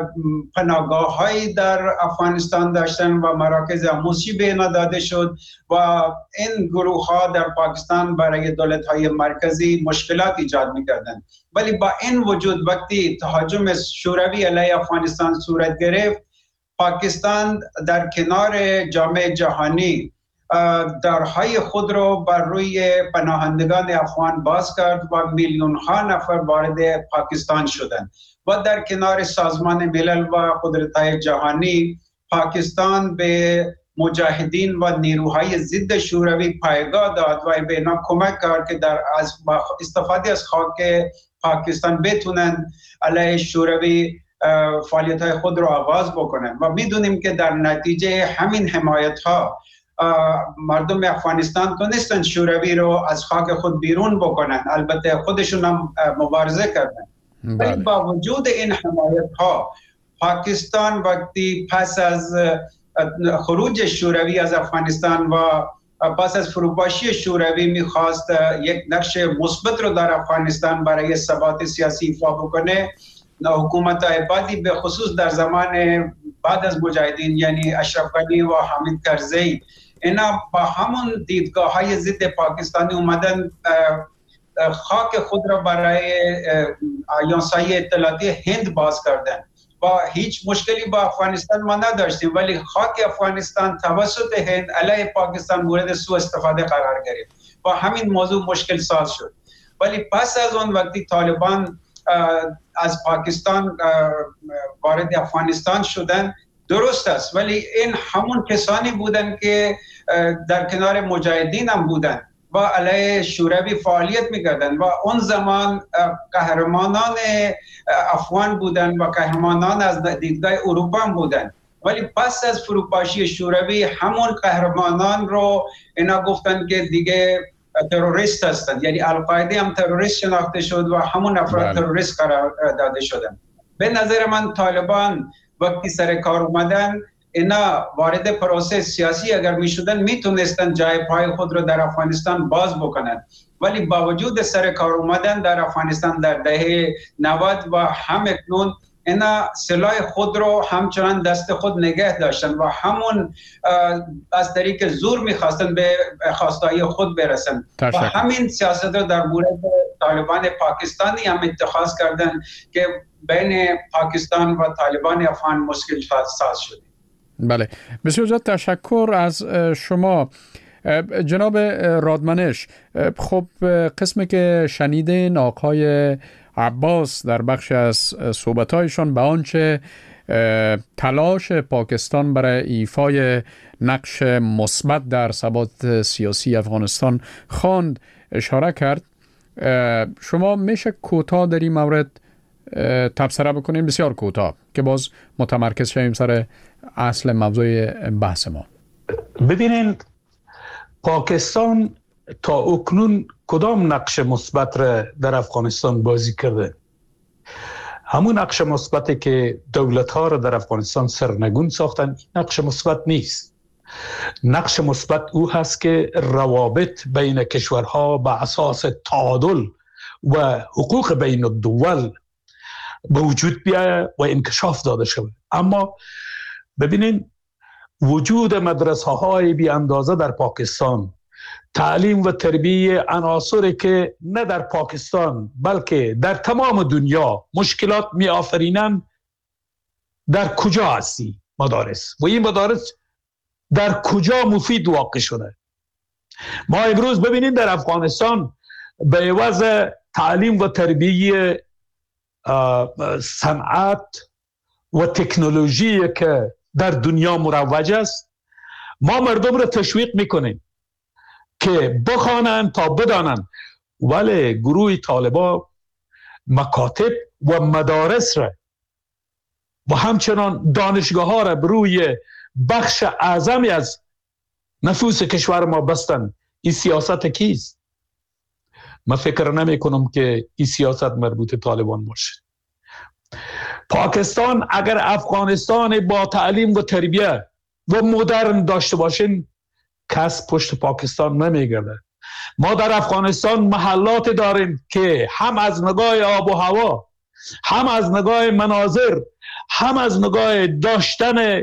پناهگاه‌هایی در افغانستان داشتن و مراکز آموزشی به اینا داده شد و این گروه‌ها در پاکستان برای دولت‌های مرکزی مشکلات ایجاد می‌کردند. ولی با این وجود وقتی تهاجم شوروی علیه افغانستان صورت گرفت، پاکستان در کنار جامعه جهانی درهای خود رو بر روی پناهندگان افغان باز کرد و میلیون ها نفر وارد پاکستان شدند و در کنار سازمان ملل و قدرت‌های جهانی پاکستان به مجاهدین و نیروهای ضد شوروی پایگاه داد و به اینا کمک کرد که در از استفاده از خاک پاکستان بتونن علیه شوروی فعالیت‌های خود رو آغاز بکنن و میدونیم که در نتیجه همین حمایت‌ها مردم افغانستان تونستن شوروی رو از خاک خود بیرون بکنن. البته خودشون هم مبارزه کردن، ولی با وجود این حمایت‌ها پاکستان وقتی پس از خروج شوروی از افغانستان و پس از فروپاشی شوروی میخواست یک نقش مثبت رو در افغانستان برای ثبات سیاسی ایفا بکنه، حکومت آبادی به خصوص در زمان بعد از مجاهدین یعنی اشرف غنی و حامد کرزی اینا با همون دیدگاه های ضد پاکستانی اومدن خاک خود را برای آژانس‌های اطلاعاتی هند باز کردن و هیچ مشکلی با افغانستان ما نداشتیم، ولی خاک افغانستان توسط هند علیه پاکستان مورد سوء استفاده قرار گرفت و همین موضوع مشکل ساز شد. ولی پس از اون وقتی طالبان از پاکستان وارد افغانستان شدن، درست است، ولی این همون کسانی بودن که در کنار مجاهدین هم بودن و علیه شوروی فعالیت میکردن و اون زمان قهرمانان افغان بودن و قهرمانان از دیدگاه اروپا هم بودن. ولی پس از فروپاشی شوروی همون قهرمانان رو اینا گفتن که دیگه تروریست هستند، یعنی القاعده هم تروریست شناخته شد و همون افراد تروریست قرار داده شدن. به نظر من طالبان وقتی سر کار اومدن اینا وارد پروسه سیاسی اگر می شدن می تونستن جای پای خود رو در افغانستان باز بکنن، ولی با وجود سر کار اومدن در افغانستان در دهه نود و همکنون اینا سلاح خود رو همچنان دست خود نگه داشتن و همون از طریق زور میخواستن به خواستهای خود برسن و همین سیاست رو در مورد طالبان پاکستانی هم اتخاذ کردن که بین پاکستان و طالبان افغان مشکل ساز شده. بله، بسیار زیاد تشکر از شما جناب رادمنش. خب قسمی که شنیدین آقای عباس در بخش از صحبت‌هایشان به آنچه تلاش پاکستان برای ایفای نقش مثبت در ثبات سیاسی افغانستان خواند اشاره کرد. شما میشه کوتاه در این مورد تبصره بکنیم، بسیار کوتاه، که باز متمرکز شویم سر اصل موضوع بحث ما؟ ببینید، پاکستان تا اکنون کدام نقش مثبت را در افغانستان بازی کرده؟ همون نقش مثبتی که دولت ها را در افغانستان سرنگون ساختن نقش مثبت نیست. نقش مثبت او هست که روابط بین کشورها به اساس تعادل و حقوق بین الدول به وجود بیاید و انکشاف داده شود. اما ببینین، وجود مدرسه های بی اندازه در پاکستان، تعلیم و تربیه عناصری که نه در پاکستان بلکه در تمام دنیا مشکلات می آفرینند، در کجا هستی مدارس و این مدارس در کجا مفید واقع شده؟ ما امروز ببینید در افغانستان به عوض تعلیم و تربیه صنعت و تکنولوژی که در دنیا مروج است، ما مردم را تشویق میکنیم که بخوانند تا بدانند، ولی گروه طالبا مکاتب و مدارس را و همچنان دانشگاه ها را بروی بخش اعظمی از نفوس کشور ما بستن. این سیاست کیست؟ من فکر نمی کنم که این سیاست مربوط طالبان باشه. پاکستان اگر افغانستان با تعلیم و تربیه و مدرن داشته باشین، کس پشت پاکستان نمیگرده. ما در افغانستان محلات داریم که هم از نگاه آب و هوا، هم از نگاه مناظر، هم از نگاه داشتن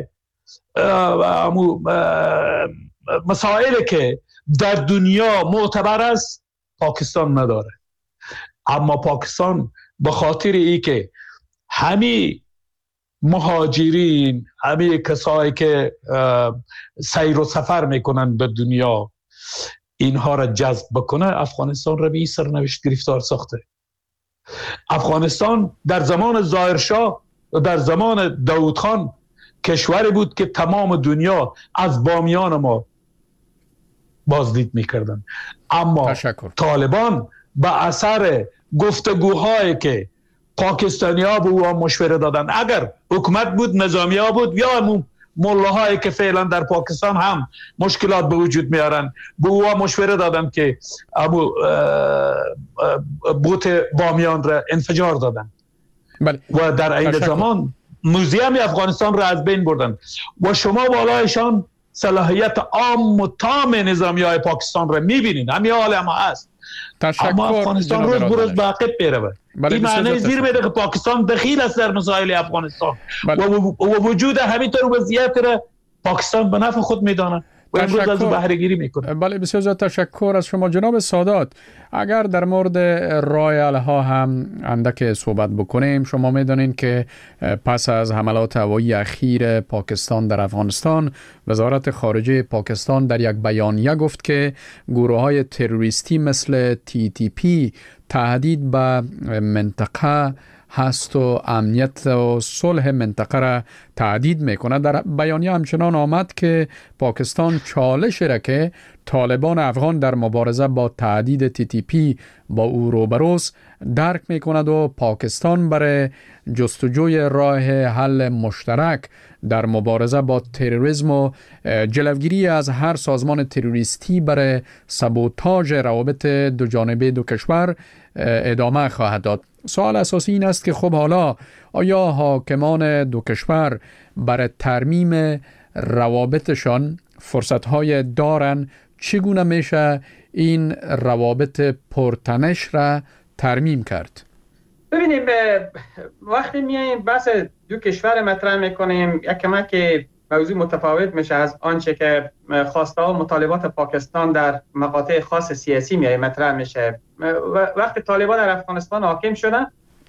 مسائلی که در دنیا معتبر است پاکستان نداره. اما پاکستان به خاطر ای که همین مهاجرین، همین کسایی که سیر و سفر میکنن به دنیا، اینها را جذب بکنه، افغانستان را به این سرنوشت گرفتار ساخته. افغانستان در زمان ظاهرشاه و در زمان داود خان کشوری بود که تمام دنیا از بامیان ما بازدید میکردن. اما تشکر. طالبان به اثر گفتگوهایی که پاکستانی ها به او مشوره دادن، اگر حکومت بود، نظامی ها بود، یا ملاهایی که فعلا در پاکستان هم مشکلات به وجود میارن، به او مشوره دادن که ابو بوت بامیان را انفجار دادن. بله. و در این تشکر. زمان موزیم افغانستان را از بین بردن و شما بالایشان صلاحیت عام و تام نظامی های پاکستان را میبینید. همین حال هم هست. تشکر. اما افغانستان روز بروز به عقب میره. این معنی زیر میده که پاکستان دخیل است در مسائل افغانستان. بله. و, و وجود همینطور وضعیت را پاکستان به نفع خود میدانه و امروز از بهره گیری میکنه. بله، بسیار زیاد تشکر از شما جناب سادات. اگر در مورد رایل ها هم اندک صحبت بکنیم، شما میدانین که پس از حملات هوایی اخیر پاکستان در افغانستان، وزارت خارجه پاکستان در یک بیانیه گفت که گروه های تروریستی مثل تی تی پی تهدید به منطقه هست و امنیت و صلح منطقه را تهدید میکنه. در بیانیه همچنان آمد که پاکستان چالش را که طالبان افغان در مبارزه با تهدید تی تی پی با او روبروست درک میکند و پاکستان برای جستجوی راه حل مشترک در مبارزه با تروریسم و جلوگیری از هر سازمان تروریستی برای سابوتاژ روابط دو جانبه دو کشور ادامه خواهد داد. سوال اساسی این است که خب حالا آیا حاکمان دو کشور برای ترمیم روابطشان فرصت‌های دارن؟ چگونه میشه این روابط پرتنش را ترمیم کرد؟ ببینیم، وقتی میایم بحث دو کشور مطرح میکنیم، یک کمک موضوع متفاوت میشه از آنچه که خواسته ها مطالبات پاکستان در مقاطع خاص سیاسی میای مطرح میشه. وقتی طالبان در افغانستان حاکم شدن،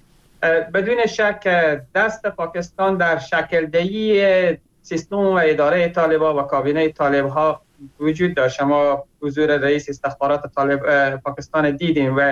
بدون شک دست پاکستان در شکل دهی سیستم و اداره طالبان و کابینه طالبها وجود داشت. شما حضور رئیس استخبارات طالب پاکستان دیدیم و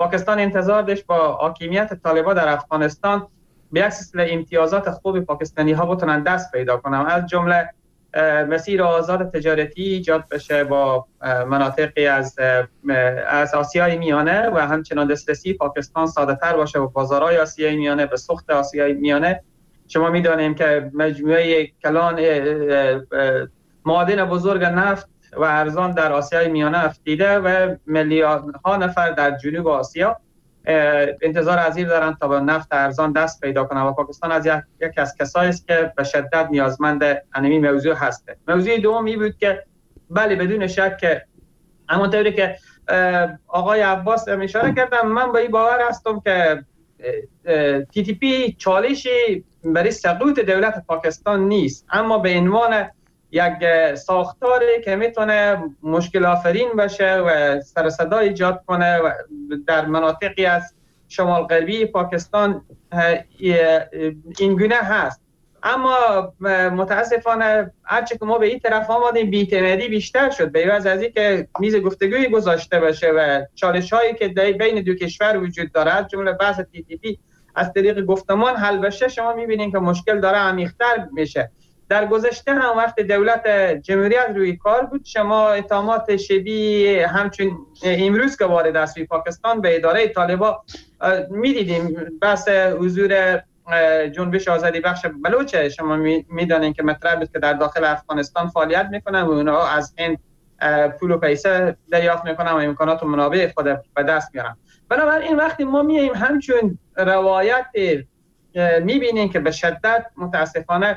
پاکستان انتظار داشت با حاکمیت طالبان در افغانستان به یک سلسله امتیازات خوب پاکستانی ها بتونن دست پیدا کنن، از جمله مسیر آزاد تجارتی ایجاد بشه با مناطقی از از آسیای میانه و همچنان دسترسی پاکستان ساده تر باشه و بازارهای آسیای میانه به سوخت آسیای میانه. شما میدانیم که مجموعه کلان معادن بزرگ نفت و ارزان در آسیای میانه افتیده و میلیاردها نفر در جنوب آسیا انتظار عظیم دارند تا به نفت ارزان دست پیدا کنند و پاکستان از یک یک از کسایی است که به شدت نیازمند همین موضوع هست. موضوع دومی بود که بله بدون شک که همونطوری که آقای عباس اشاره کردم، من به این باور هستم که تی تی پی چالشی برای سقوط دولت پاکستان نیست، اما به عنوان یک ساختاری که میتونه مشکل آفرین باشه و سر صدا ایجاد کنه و در مناطقی از شمال غربی پاکستان این گونه هست. اما متاسفانه هرچه که ما به این طرف آمدیم بی‌اعتمادی بیشتر شد، به عوض از اینکه میز گفتگوی گذاشته باشه و چالش هایی که بین دو کشور وجود داره از جمله بحث تی تی پی از طریق گفتمان حل بشه، شما میبینید که مشکل داره عمیق‌تر میشه. در گذشته هم وقت دولت جمهوریت روی کار بود، شما اتهامات شبیه همچون امروز که وارد است به پاکستان به اداره طالبان میدیدیم. بحث حضور جنبش آزادی بخش بلوچ شما میدانید که مطرح بود که در داخل افغانستان فعالیت میکنن و اونها از این پول و پیسه دریافت میکنن و امکانات و منابع خود به دست میارن. بنابراین وقتی ما میایم همچون روایت میبینیم که به شدت متاسفانه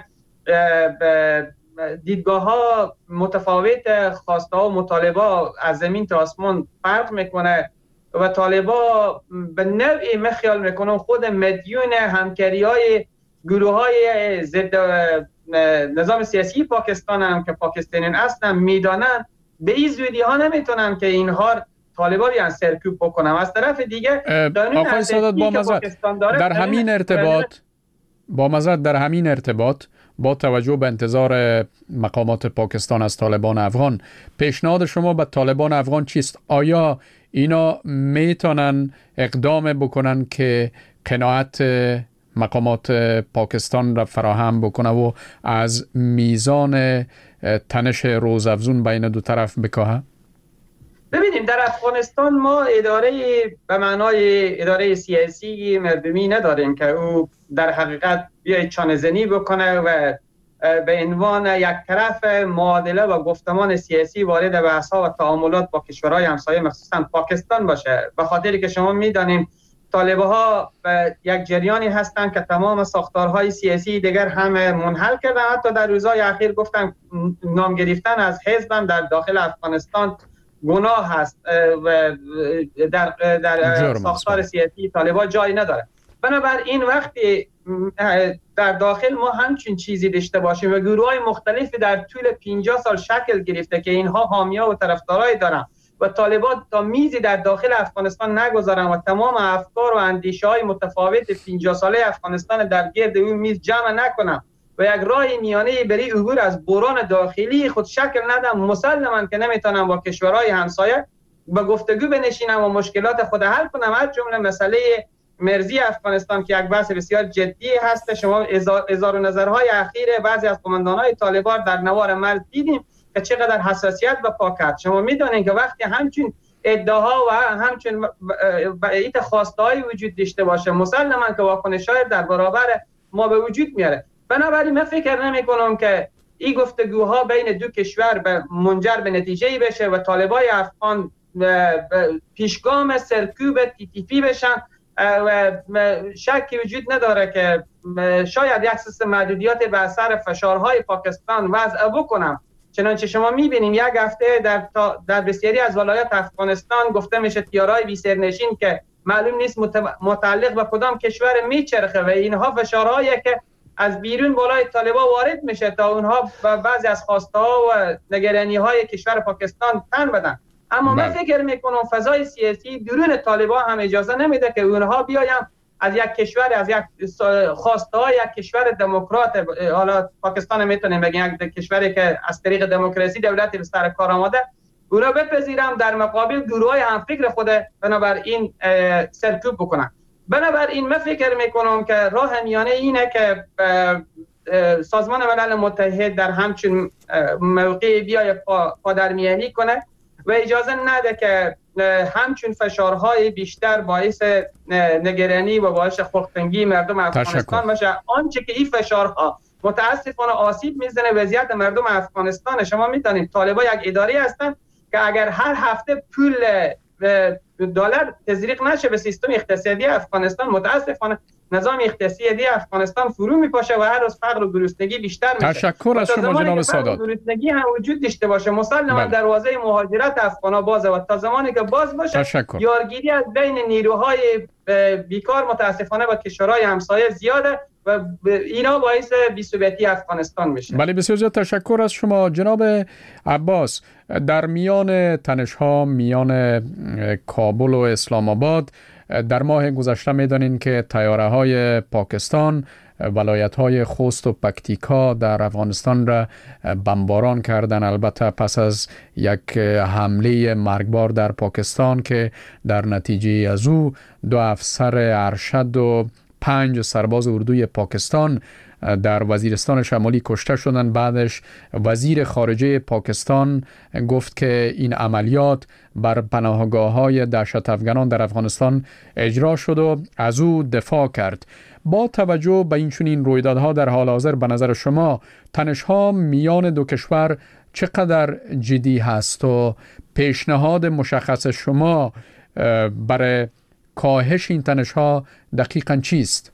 دیدگاه ها متفاوت، خواسته ها و مطالبه از زمین تا آسمان فرق میکنه و طالبا به نوعی مخیال میکنن خود مدیون همکاری های گروه های ضد نظام سیاسی پاکستان هم که پاکستانیان اصلا میدانن به این زودی ها نمیتونن که اینها طالبا بیان سرکوب بکنن. از طرف دیگه آقای سادات با مزد در همین ارتباط با مزد در همین ارتباط با توجه به انتظار مقامات پاکستان از طالبان افغان، پیشنهاد شما به طالبان افغان چیست؟ آیا اینا میتونن اقدام بکنن که قناعت مقامات پاکستان را فراهم بکنه و از میزان تنش روزافزون بین دو طرف بکاهه؟ ببینیم در افغانستان ما اداره به معنای اداره سیاسی مردمی نداریم که او در حقیقت بیاید چانه‌زنی بکنه و به عنوان یک طرف معادله و گفتمان سیاسی وارد بحث‌ها و تعاملات با کشورهای همسایه مخصوصا پاکستان باشه. به خاطری که شما می‌دانیم طالب‌ها یک جریانی هستند که تمام ساختارهای سیاسی دیگر هم منحل کردن. حتی در روزهای اخیر گفتن نام گرفتن از حزب هم در داخل افغانستان گناه هست و در در ساختار سیاسی طالبان جایی نداره. بنابراین وقتی در داخل ما همچین چیزی داشته باشیم و گروه‌های مختلفی در طول پنجاه سال شکل گرفته که اینها حامی‌ها و طرفدارای دارن و طالبان تا میزی در داخل افغانستان نگذارن و تمام افکار و اندیشه‌های متفاوت پنجاه ساله افغانستان در گرد اون میز جمع نکنن و یک راه میانه برای عبور از بحران داخلی خود شکل ندن، مسلماً که نمیتونن با کشورهای همسایه به گفتگو بنشینن و مشکلات خود حل کنن. از جمله مسئله مرزی افغانستان که یک بحث بسیار جدی هست. شما اظهار نظرهای اخیر بعضی از قماندان‌های طالبان در نوار مرز دیدیم که چقدر حساسیت به پا کرد. شما میدونید که وقتی همچین ادعاها و همچین ایت خواسته‌های وجود داشته باشه مسلماً که واکنش‌های در برابر ما به وجود میاره. بنابراین من فکر نمی‌کنم که این گفتگوها بین دو کشور به منجر به نتیجه‌ای بشه و طالبای افغان پیشگام سرکوب تی تی پی بشن و شکی وجود نداره که شاید یک سیستم محدودیت به اثر فشارهای پاکستان وضع بکنم. چنانچه شما می‌بینیم یک هفته در در بسیاری از ولایات افغانستان گفته میشه تیارهای بی سرنشین که معلوم نیست متعلق به کدام کشور میچرخه و اینها فشارهایی که از بیرون بالای طالبان وارد میشه تا اونها بعضی از خواسته‌ها و نگرانی‌های کشور پاکستان تن بدن. اما من فکر میکنم فضای سیاسی درون طالبان هم اجازه نمیده که اونها بیایم از یک کشور از یک خواسته های یک کشور دموکرات، حالا پاکستان میتونیم بگیم یک کشوری که از طریق دموکراسی دولتی به سر کار آمده، او را بپذیرم، در مقابل گروه های همفکر خود بنابراین سرکوب بکنم. بنابراین من فکر میکنم که راه میانه اینه که سازمان ملل متحد در همچین موقعی بیای پادرمیانی کنه و اجازه نده که همچون فشارهای بیشتر باعث نگرانی و باعث خلق‌تنگی مردم افغانستان بشه. آنچه که این فشارها متاسفانه آسیب میزنه وضعیت مردم افغانستان. شما میدونید طالبان یک اداره هستن که اگر هر هفته پول دلار تزریق نشه به سیستم اقتصادی افغانستان، متاسفانه نظام اقتصادی افغانستان فرو میپاشه و هر روز فقر و گرسنگی بیشتر میشه. تشکر از شما جناب سادات. گرسنگی هم وجود داشته باشه مسلما دروازه مهاجرت افغانا بازه و تا زمانی که باز باشه تشکر. یارگیری از بین نیروهای بیکار متاسفانه با کشورهای همسایه زیاده و اینا باعث بی‌ثباتی افغانستان میشه. بله بسیار زیاد تشکر از شما جناب عباس. در میان تنش‌ها میان کابل و اسلام آباد در ماه گذشته میدانین که طیاره‌های پاکستان ولایت‌های خوست و پکتیکا در افغانستان را بمباران کردن، البته پس از یک حمله مرگبار در پاکستان که در نتیجه از او دو افسر ارشد و پنج سرباز اردوی پاکستان در وزیرستان شمالی کشته شدند. بعدش وزیر خارجه پاکستان گفت که این عملیات بر پناهگاه‌های دهشت افغانان در افغانستان اجرا شد و از او دفاع کرد. با توجه به این چنین رویدادها در حال حاضر به نظر شما تنش‌ها میان دو کشور چقدر جدی هست و پیشنهاد مشخص شما برای کاهش این تنش‌ها دقیقاً چیست؟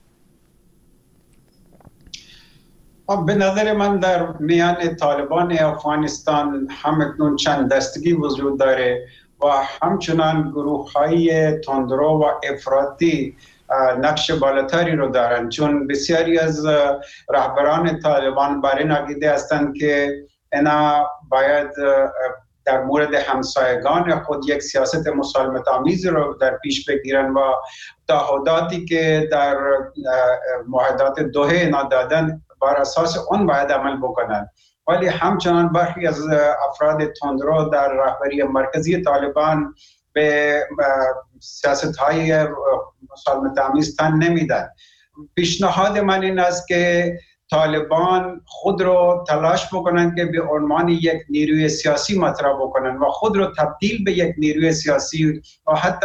به نظر من در میان طالبان افغانستان همکنون چند دستگی وجود داره و همچنان گروه‌های تندرو و افراطی نقش بالاتری رو دارن، چون بسیاری از رهبران طالبان بر این عقیده هستند که اینا باید در مورد همسایگان خود یک سیاست مسالمت آمیز رو در پیش بگیرن و تعهداتی که در معاهدات دوحه اینا دادن بر اساس اون باید عمل بکنن. ولی همچنان برخی از افراد تندرو در رهبری مرکزی طالبان به سیاست‌های مسالمت آمیز تن نمیدن. پیشنهاد من این است که طالبان خود رو تلاش بکنن که به عنوان یک نیروی سیاسی مطرح بکنن و خود رو تبدیل به یک نیروی سیاسی و حتی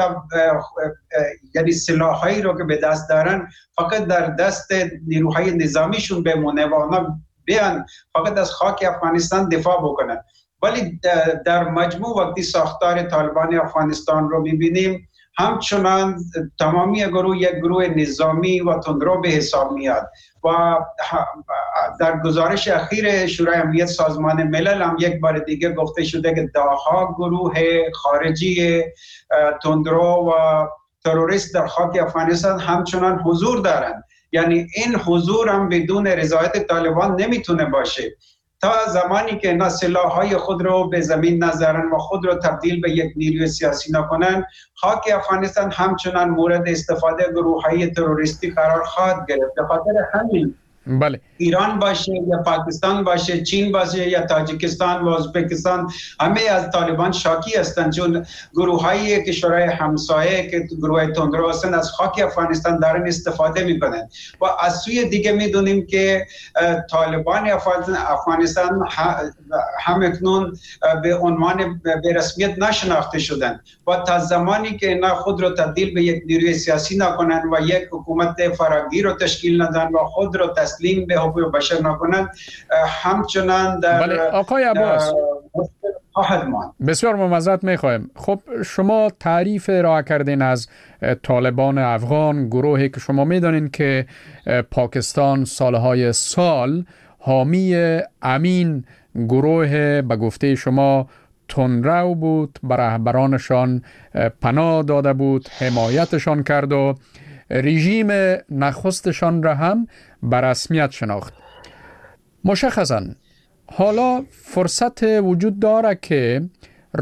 یعنی سلاحایی رو که به دست دارن فقط در دست نیروهای نظامیشون بمونه و اونا بیان فقط از خاک افغانستان دفاع بکنن. ولی در مجموع وقتی ساختار طالبان افغانستان رو میبینیم همچنان تمامی گروه یک گروه نظامی و تندرو به حساب میاد و در گزارش اخیر شورای امنیت سازمان ملل هم یک بار دیگه گفته شده که دهها گروه خارجی تندرو و تروریست در خاک افغانستان همچنان حضور دارند. یعنی این حضور هم بدون رضایت طالبان نمیتونه باشه. تا زمانی که اینا سلاح‌های خود رو به زمین نذارن و خود رو تبدیل به یک نیروی سیاسی نکنن، خاک افغانستان همچنان مورد استفاده گروه‌های تروریستی قرار خواهد گرفت. به خاطر همین بله. ایران باشه یا پاکستان باشه، چین باشه یا تاجیکستان و ازبکستان، همه از طالبان شاکی هستند، چون گروه‌های کشورهای همسایه که گروه تندرو هستند از خاک افغانستان دارن استفاده میکنن. و از سوی دیگه میدونیم که طالبان افغانستان همکنون به عنوان به رسمیت نشناخته شدن و تا زمانی که اینا خود رو تبدیل به یک نیروی سیاسی نکنن و یک حکومت فراگیر رو تشکیل ندن و خود رو تسلیم به حقوق بشر نکنند، همچنان در بله آقای عباس بسیار معذرت میخوایم. خب شما تعریف ارائه کردین از طالبان افغان، گروهی که شما میدانین که پاکستان سالهای سال حامی امین گروه به گفته شما تندرو بود، بر رهبرانشان پناه داده بود، حمایتشان کرد و رژیم نخستشان را هم به رسمیت شناخت. مشخصاً حالا فرصت وجود داره که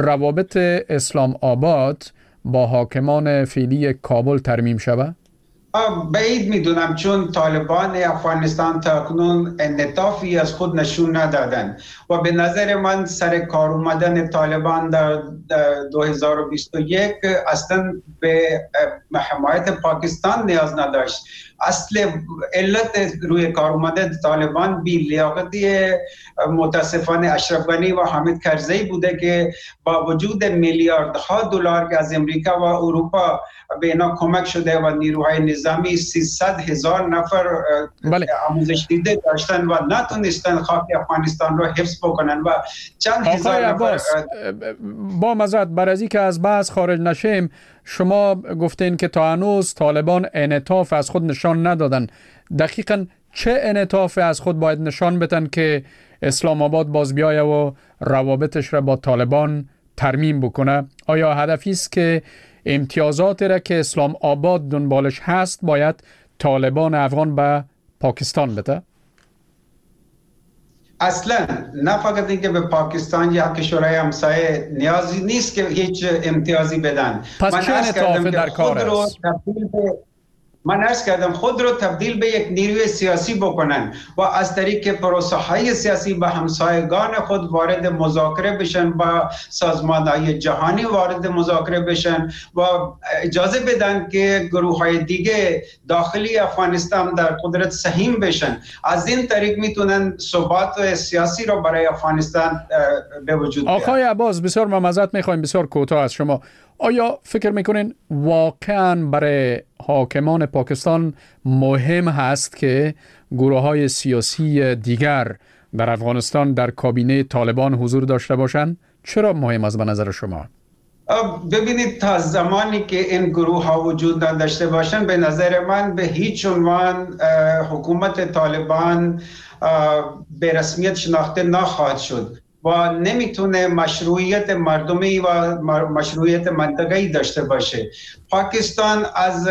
روابط اسلام آباد با حاکمان فعلی کابل ترمیم شود؟ بعید میدونم، چون طالبان افغانستان تا اکنون انعطافی از خود نشون ندادن و به نظر من سر کار اومدن طالبان در دو هزار و بیست و یک اصلا به حمایت پاکستان نیاز نداشت. اصل علت روی کار اومدن طالبان بی لیاقتی متاسفانه اشرف غنی و حامد کرزی بوده که با وجود میلیاردها دلار که از امریکا و اروپا به اینا کمک شده و نیروهای نظامی سیصد هزار نفر بله. آموزش دیده داشتن و نتونستن خاک افغانستان رو حفظ بکنن و چند هزار نفر. با مزد بر از که از بحث خارج نشیم، شما گفتین که تا هنوز طالبان انعطاف از خود نشان ندادن. دقیقاً چه انعطاف از خود باید نشان بدن که اسلام آباد باز بیایه و روابطش را با طالبان ترمیم بکنه؟ آیا هدفی است که امتیازاتی را که اسلام آباد دنبالش هست باید طالبان افغان به پاکستان بده؟ اصلا نه فقط اینکه به پاکستان یا کشورهای همسایه نیازی نیست که هیچ امتیازی بدن. پس چه انعطاف در کار است؟ من عرض کردم خود رو تبدیل به یک نیروی سیاسی بکنن و از طریق پروسه های سیاسی با همسایگان خود وارد مذاکره بشن، با سازمان های جهانی وارد مذاکره بشن و اجازه بدن که گروه های دیگه داخلی افغانستان در قدرت سهیم بشن. از این طریق میتونن ثبات سیاسی رو برای افغانستان به وجود بیارن. آقای عباس، بسیار معذرت میخوایم، بسیار کوتاه از شما. آیا فکر میکنین واقعا برای حاکمان پاکستان مهم هست که گروه های سیاسی دیگر در افغانستان در کابینه طالبان حضور داشته باشند؟ چرا مهم است به نظر شما؟ ببینید، تا زمانی که این گروه ها وجود نداشته باشن به نظر من به هیچ عنوان حکومت طالبان به رسمیت شناخته نخواهد شد و نمیتونه مشروعیت مردمی و مشروعیت منطقه‌ای داشته باشه. پاکستان از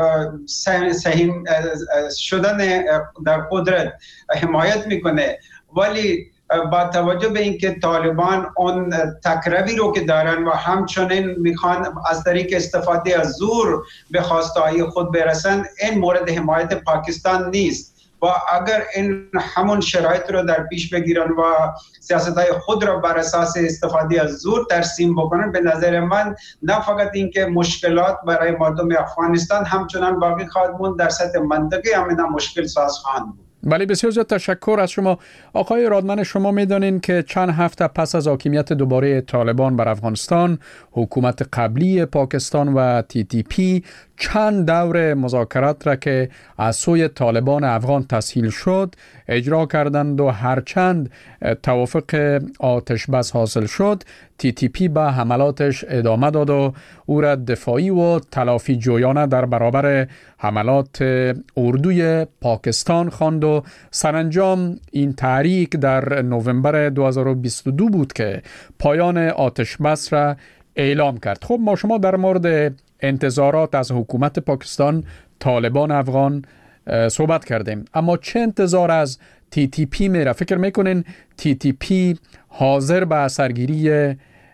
سهیم شدن در قدرت حمایت میکنه، ولی با توجه به اینکه طالبان اون تکروی رو که دارن و همچنین میخوان از طریق استفاده از زور به خواستهای خود برسن، این مورد حمایت پاکستان نیست. و اگر این همون شرایط رو در پیش بگیرن و سیاست‌های خود را بر اساس استفاده از زور ترسیم بکنن، به نظر من نه فقط اینکه مشکلات برای مردم افغانستان همچنان باقی خواهد موند، در سطح منطقه هم اینا مشکل ساز خواهند بود. بله، بسیار زیاد تشکر از شما. آقای رادمن، شما میدانین که چند هفته پس از حاکمیت دوباره طالبان بر افغانستان، حکومت قبلی پاکستان و تی تی پی چند دور مذاکرات را که از سوی طالبان افغان تسهیل شد اجرا کردند و هرچند توافق آتش بس حاصل شد، تی تی پی به حملاتش ادامه داد و او را دفاعی و تلافی جویانه در برابر حملات اردوی پاکستان خواند و سرانجام این تحریک در نوامبر دو هزار و بیست و دو بود که پایان آتش بس را اعلام کرد. خب ما شما در مورد انتظارات از حکومت پاکستان طالبان افغان صحبت کردیم، اما چه انتظار از تی تی پی میره؟ فکر میکنین تی تی پی حاضر به سرگیری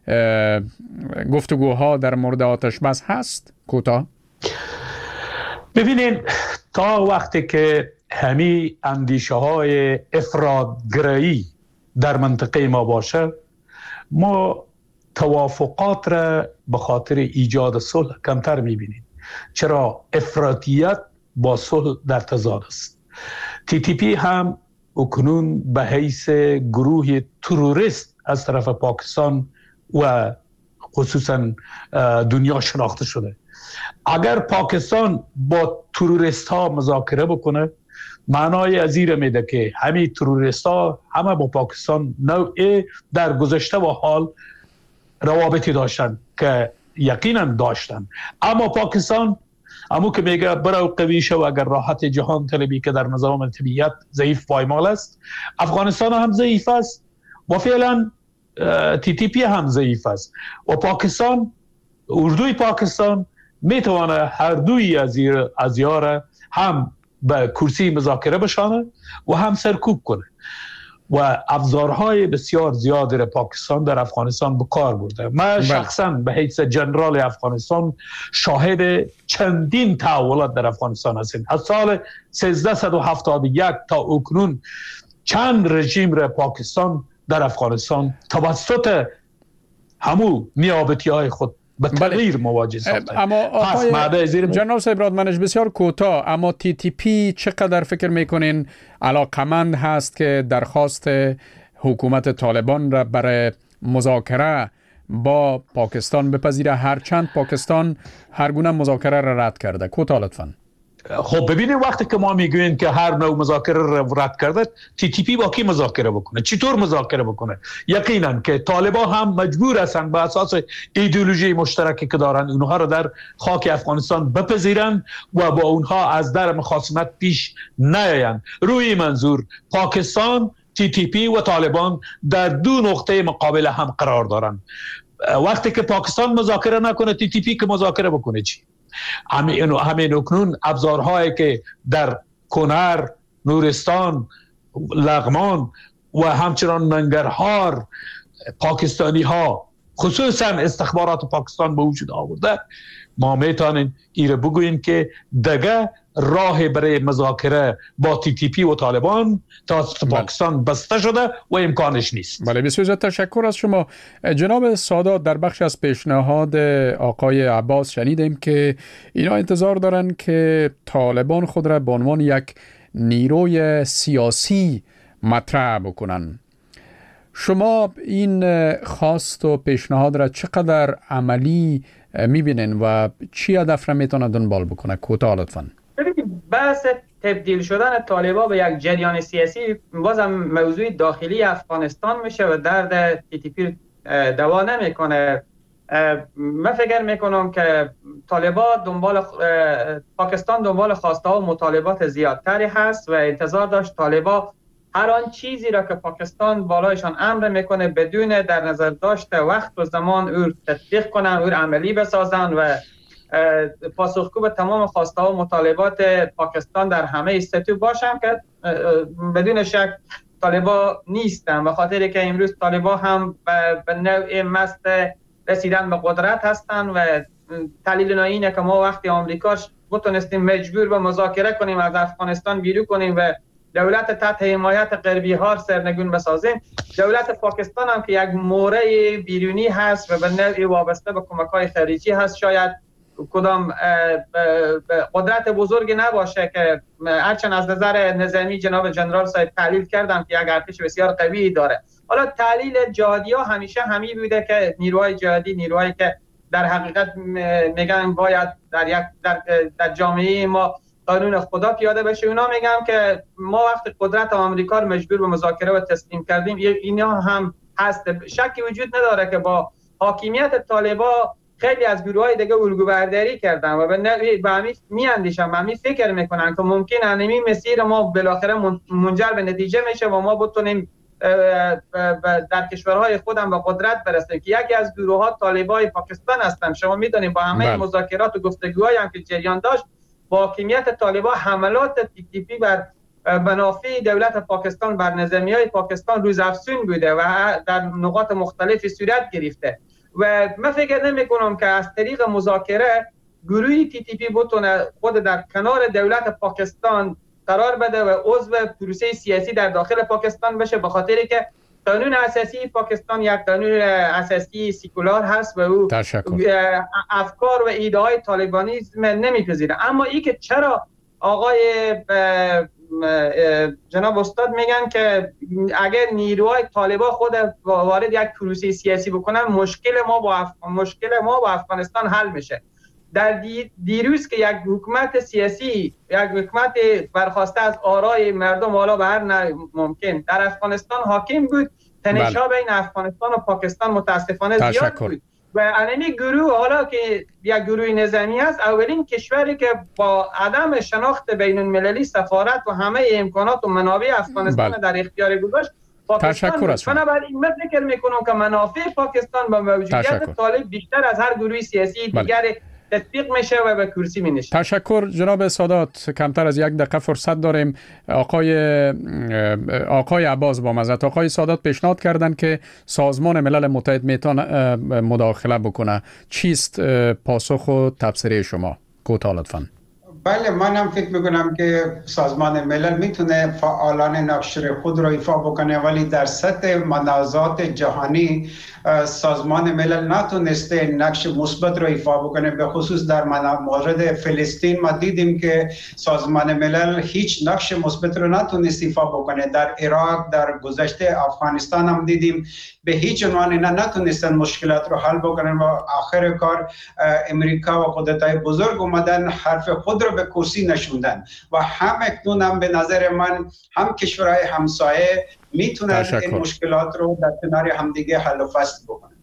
گفتگوها در مورد آتش بس هست؟ کوتاه ببینین، تا وقتی که همین اندیشه های افراط‌گرایی در منطقه ما باشه، ما توافقات را به خاطر ایجاد صلح کمتر میبینیم. چرا؟ افراطیت با صلح در تضاد است. تی تی پی هم اکنون به حیث گروه تروریست از طرف پاکستان و خصوصا دنیا شناخته شده. اگر پاکستان با تروریست ها مذاکره بکنه، معنای از این میده که همین تروریست ها همه با پاکستان نوعی در گذشته و حال روابطی داشتن که یقینا داشتن، اما پاکستان امو که میگه برو قوی شو اگر راحت جهان طلبی که در نظام طبیعت ضعیف پایمال است، افغانستان هم ضعیف است و فعلا تی تی پی هم ضعیف است و پاکستان، اردوی پاکستان میتونه هر دوی از از یاره هم به کرسی مذاکره بشانه و هم سرکوب کنه و ابزارهای بسیار زیادی را پاکستان در افغانستان به کار برده. من شخصا به حیث جنرال افغانستان شاهد چندین تحولات در افغانستان هستیم. از سال سیزده هفتاد و یک تا اکنون چند رژیم را پاکستان در افغانستان توسط همو نیابتی های خود به تغییر مواجه ساخته. اما آقای جنرال صاحب رادمنش بسیار کوتاه، اما تی تی پی چقدر فکر میکنین علاقمند هست که درخواست حکومت طالبان را برای مذاکره با پاکستان بپذیره، هرچند پاکستان هر گونه مذاکره را رد کرده؟ کوتاه لطفاً. خب ببینید وقتی که ما میگوییم که هر نوع مذاکره را رد کرده، تی تی پی با کی مذاکره بکنه؟ چطور مذاکره بکنه؟ یقینا که طالبان هم مجبور هستند به اساس ایدئولوژی مشترکی که دارند اونها را در خاک افغانستان بپذیرند و با اونها از در مخاصمت پیش نیایند. روی منظور پاکستان، تی تی پی و طالبان در دو نقطه مقابل هم قرار دارند. وقتی که پاکستان مذاکره نکنه، تی تی پی که مذاکره بکنه چی؟ همین همین اکنون ابزارهایی که در کنر، نورستان، لغمان و همچنان ننگرهار پاکستانی ها خصوصا استخبارات پاکستان به وجود آورده، ما میتونیم ایره بگوییم که دیگه راه برای مذاکره با تی تی پی و طالبان توسط پاکستان بسته شده و امکانش نیست. بله، بسیار زیاد تشکر از شما جناب سادات. در بخش از پیشنهاد آقای عباس شنیدیم که اینا انتظار دارن که طالبان خود را به عنوان یک نیروی سیاسی مطرح بکنن. شما این خواست و پیشنهاد را چقدر عملی میبینین و چی هدف را میتونه دنبال بکنه؟ کوتاه لطفاً. ببینید بحث تبدیل شدن طالبان به یک جریان سیاسی بازم موضوع داخلی افغانستان میشه و درد تی تی پی دوا نمیکنه. من فکر میکنم که طالبان دنبال پاکستان دنبال خواسته ها و مطالبات زیادتری هست و انتظار داشت طالبان هر آن چیزی را که پاکستان بالایشان امر میکنه بدون در نظر داشته وقت و زمان او تطبیق کنن، او عملی بسازن و پاسخگو به تمام خواسته ها و مطالبات پاکستان در همه سطوح باشن که بدون شک طالبان نیستن، به خاطر که امروز طالبان هم به نوع مست رسیدن به قدرت هستن و دلیل اینه که ما وقتی آمریکاش بتونستیم مجبور به مذاکره کنیم از افغانستان بیرون کنیم و دولت تحت حمایت غربی ها سرنگون بسازیم، دولت پاکستان هم که یک موره بیرونی هست و به نوعی وابسته به کمک های خارجی هست، شاید کدام قدرت بزرگی نباشه که هرچند از نظر نظامی جناب جنرال صاحب تحلیل کردم که یک ارتش بسیار قوی داره. حالا تحلیل جهادی ها همیشه همی بوده که نیروهای جهادی نیروهایی که در حقیقت میگن باید در یک در, در جامعه ما قانون خدا پیاده بشه. اونا میگم که ما وقتی قدرت آمریکا رو مجبور به مذاکره و تسلیم کردیم، اینا هم هست. شکی وجود نداره که با حاکمیت طالبان خیلی از گروهای دیگه الگو برداری کردن و به نوعی به همین میاندیشن، به همین فکر میکنن که ممکن انمی مسیر ما بالاخره منجر به نتیجه میشه و ما بتونیم در کشورهای خودم به قدرت برسیم که یکی از گروه‌ها طالبای پاکستان هستن. شما میدونید با همه بله. مذاکرات و گفتگوهایی هم که جریان داشت با حاکمیت طالبان حملات تی تی پی بر منافع دولت پاکستان بر نظامیای پاکستان روز افزون بوده و در نقاط مختلفی صورت گرفته و من فکر نمی کنم که از طریق مذاکره گروهی تی تی پی بتونه خود در کنار دولت پاکستان قرار بده و عضو پروسه سیاسی در داخل پاکستان بشه، به خاطری که قانون اساسی پاکستان یک قانون اساسی سیکولار هست و او تشکر. افکار و ایده های طالبانیسم نمیپذیره. اما ای که چرا آقای جناب استاد میگن که اگر نیروهای طالبان خود وارد یک پروسه سیاسی بکنن مشکل ما با اف... مشکل ما با افغانستان حل میشه. در دیروز که یک حکومت سیاسی، یک حکومت برخواسته از آرای مردم حالا به هر ممکن در افغانستان حاکم بود، تنش‌ها بین افغانستان و پاکستان متاسفانه تشکر. زیاد بود و علمی گروه حالا که یک گروه نظامی هست، اولین کشوری که با عدم شناخت بین المللی سفارت و همه امکانات و منابع افغانستان بل. در اختیار گذاشت تشکر از شما. بنابراین من فکر میکنم که منافع پاکستان با موجودیت طالب بیشتر از هر گروه سیاسی دیگری تطبیق میشه و به کرسی می نشینه. تشکر جناب سادات. کمتر از یک دقیقه فرصت داریم. آقای آقای عباس با مزد آقای سادات پیشنهاد کردند که سازمان ملل متحد میتونه مداخله بکنه. چیست پاسخ و تبصره شما؟ کوتاه لطفاً. بله، من هم فکر میکنم که سازمان ملل میتونه فعالانه نقش خود را ایفا بکنه، ولی در سطح منازعات جهانی سازمان ملل نتونسته نقش مثبت را ایفا بکنه. به خصوص در مورد فلسطین ما دیدیم که سازمان ملل هیچ نقش مثبت را نتونست ایفا بکنه. در عراق، در گذشته افغانستان هم دیدیم به هیچ عنوان اینا نتونستن مشکلات رو حل بکنن و آخر کار امریکا و قدرت‌های بزرگ اومدن حرف خود رو به کرسی نشوندن و هم اکنون هم به نظر من هم کشورهای همسایه میتونن این مشکلات رو در کنار همدیگه حل و فصل بکنن.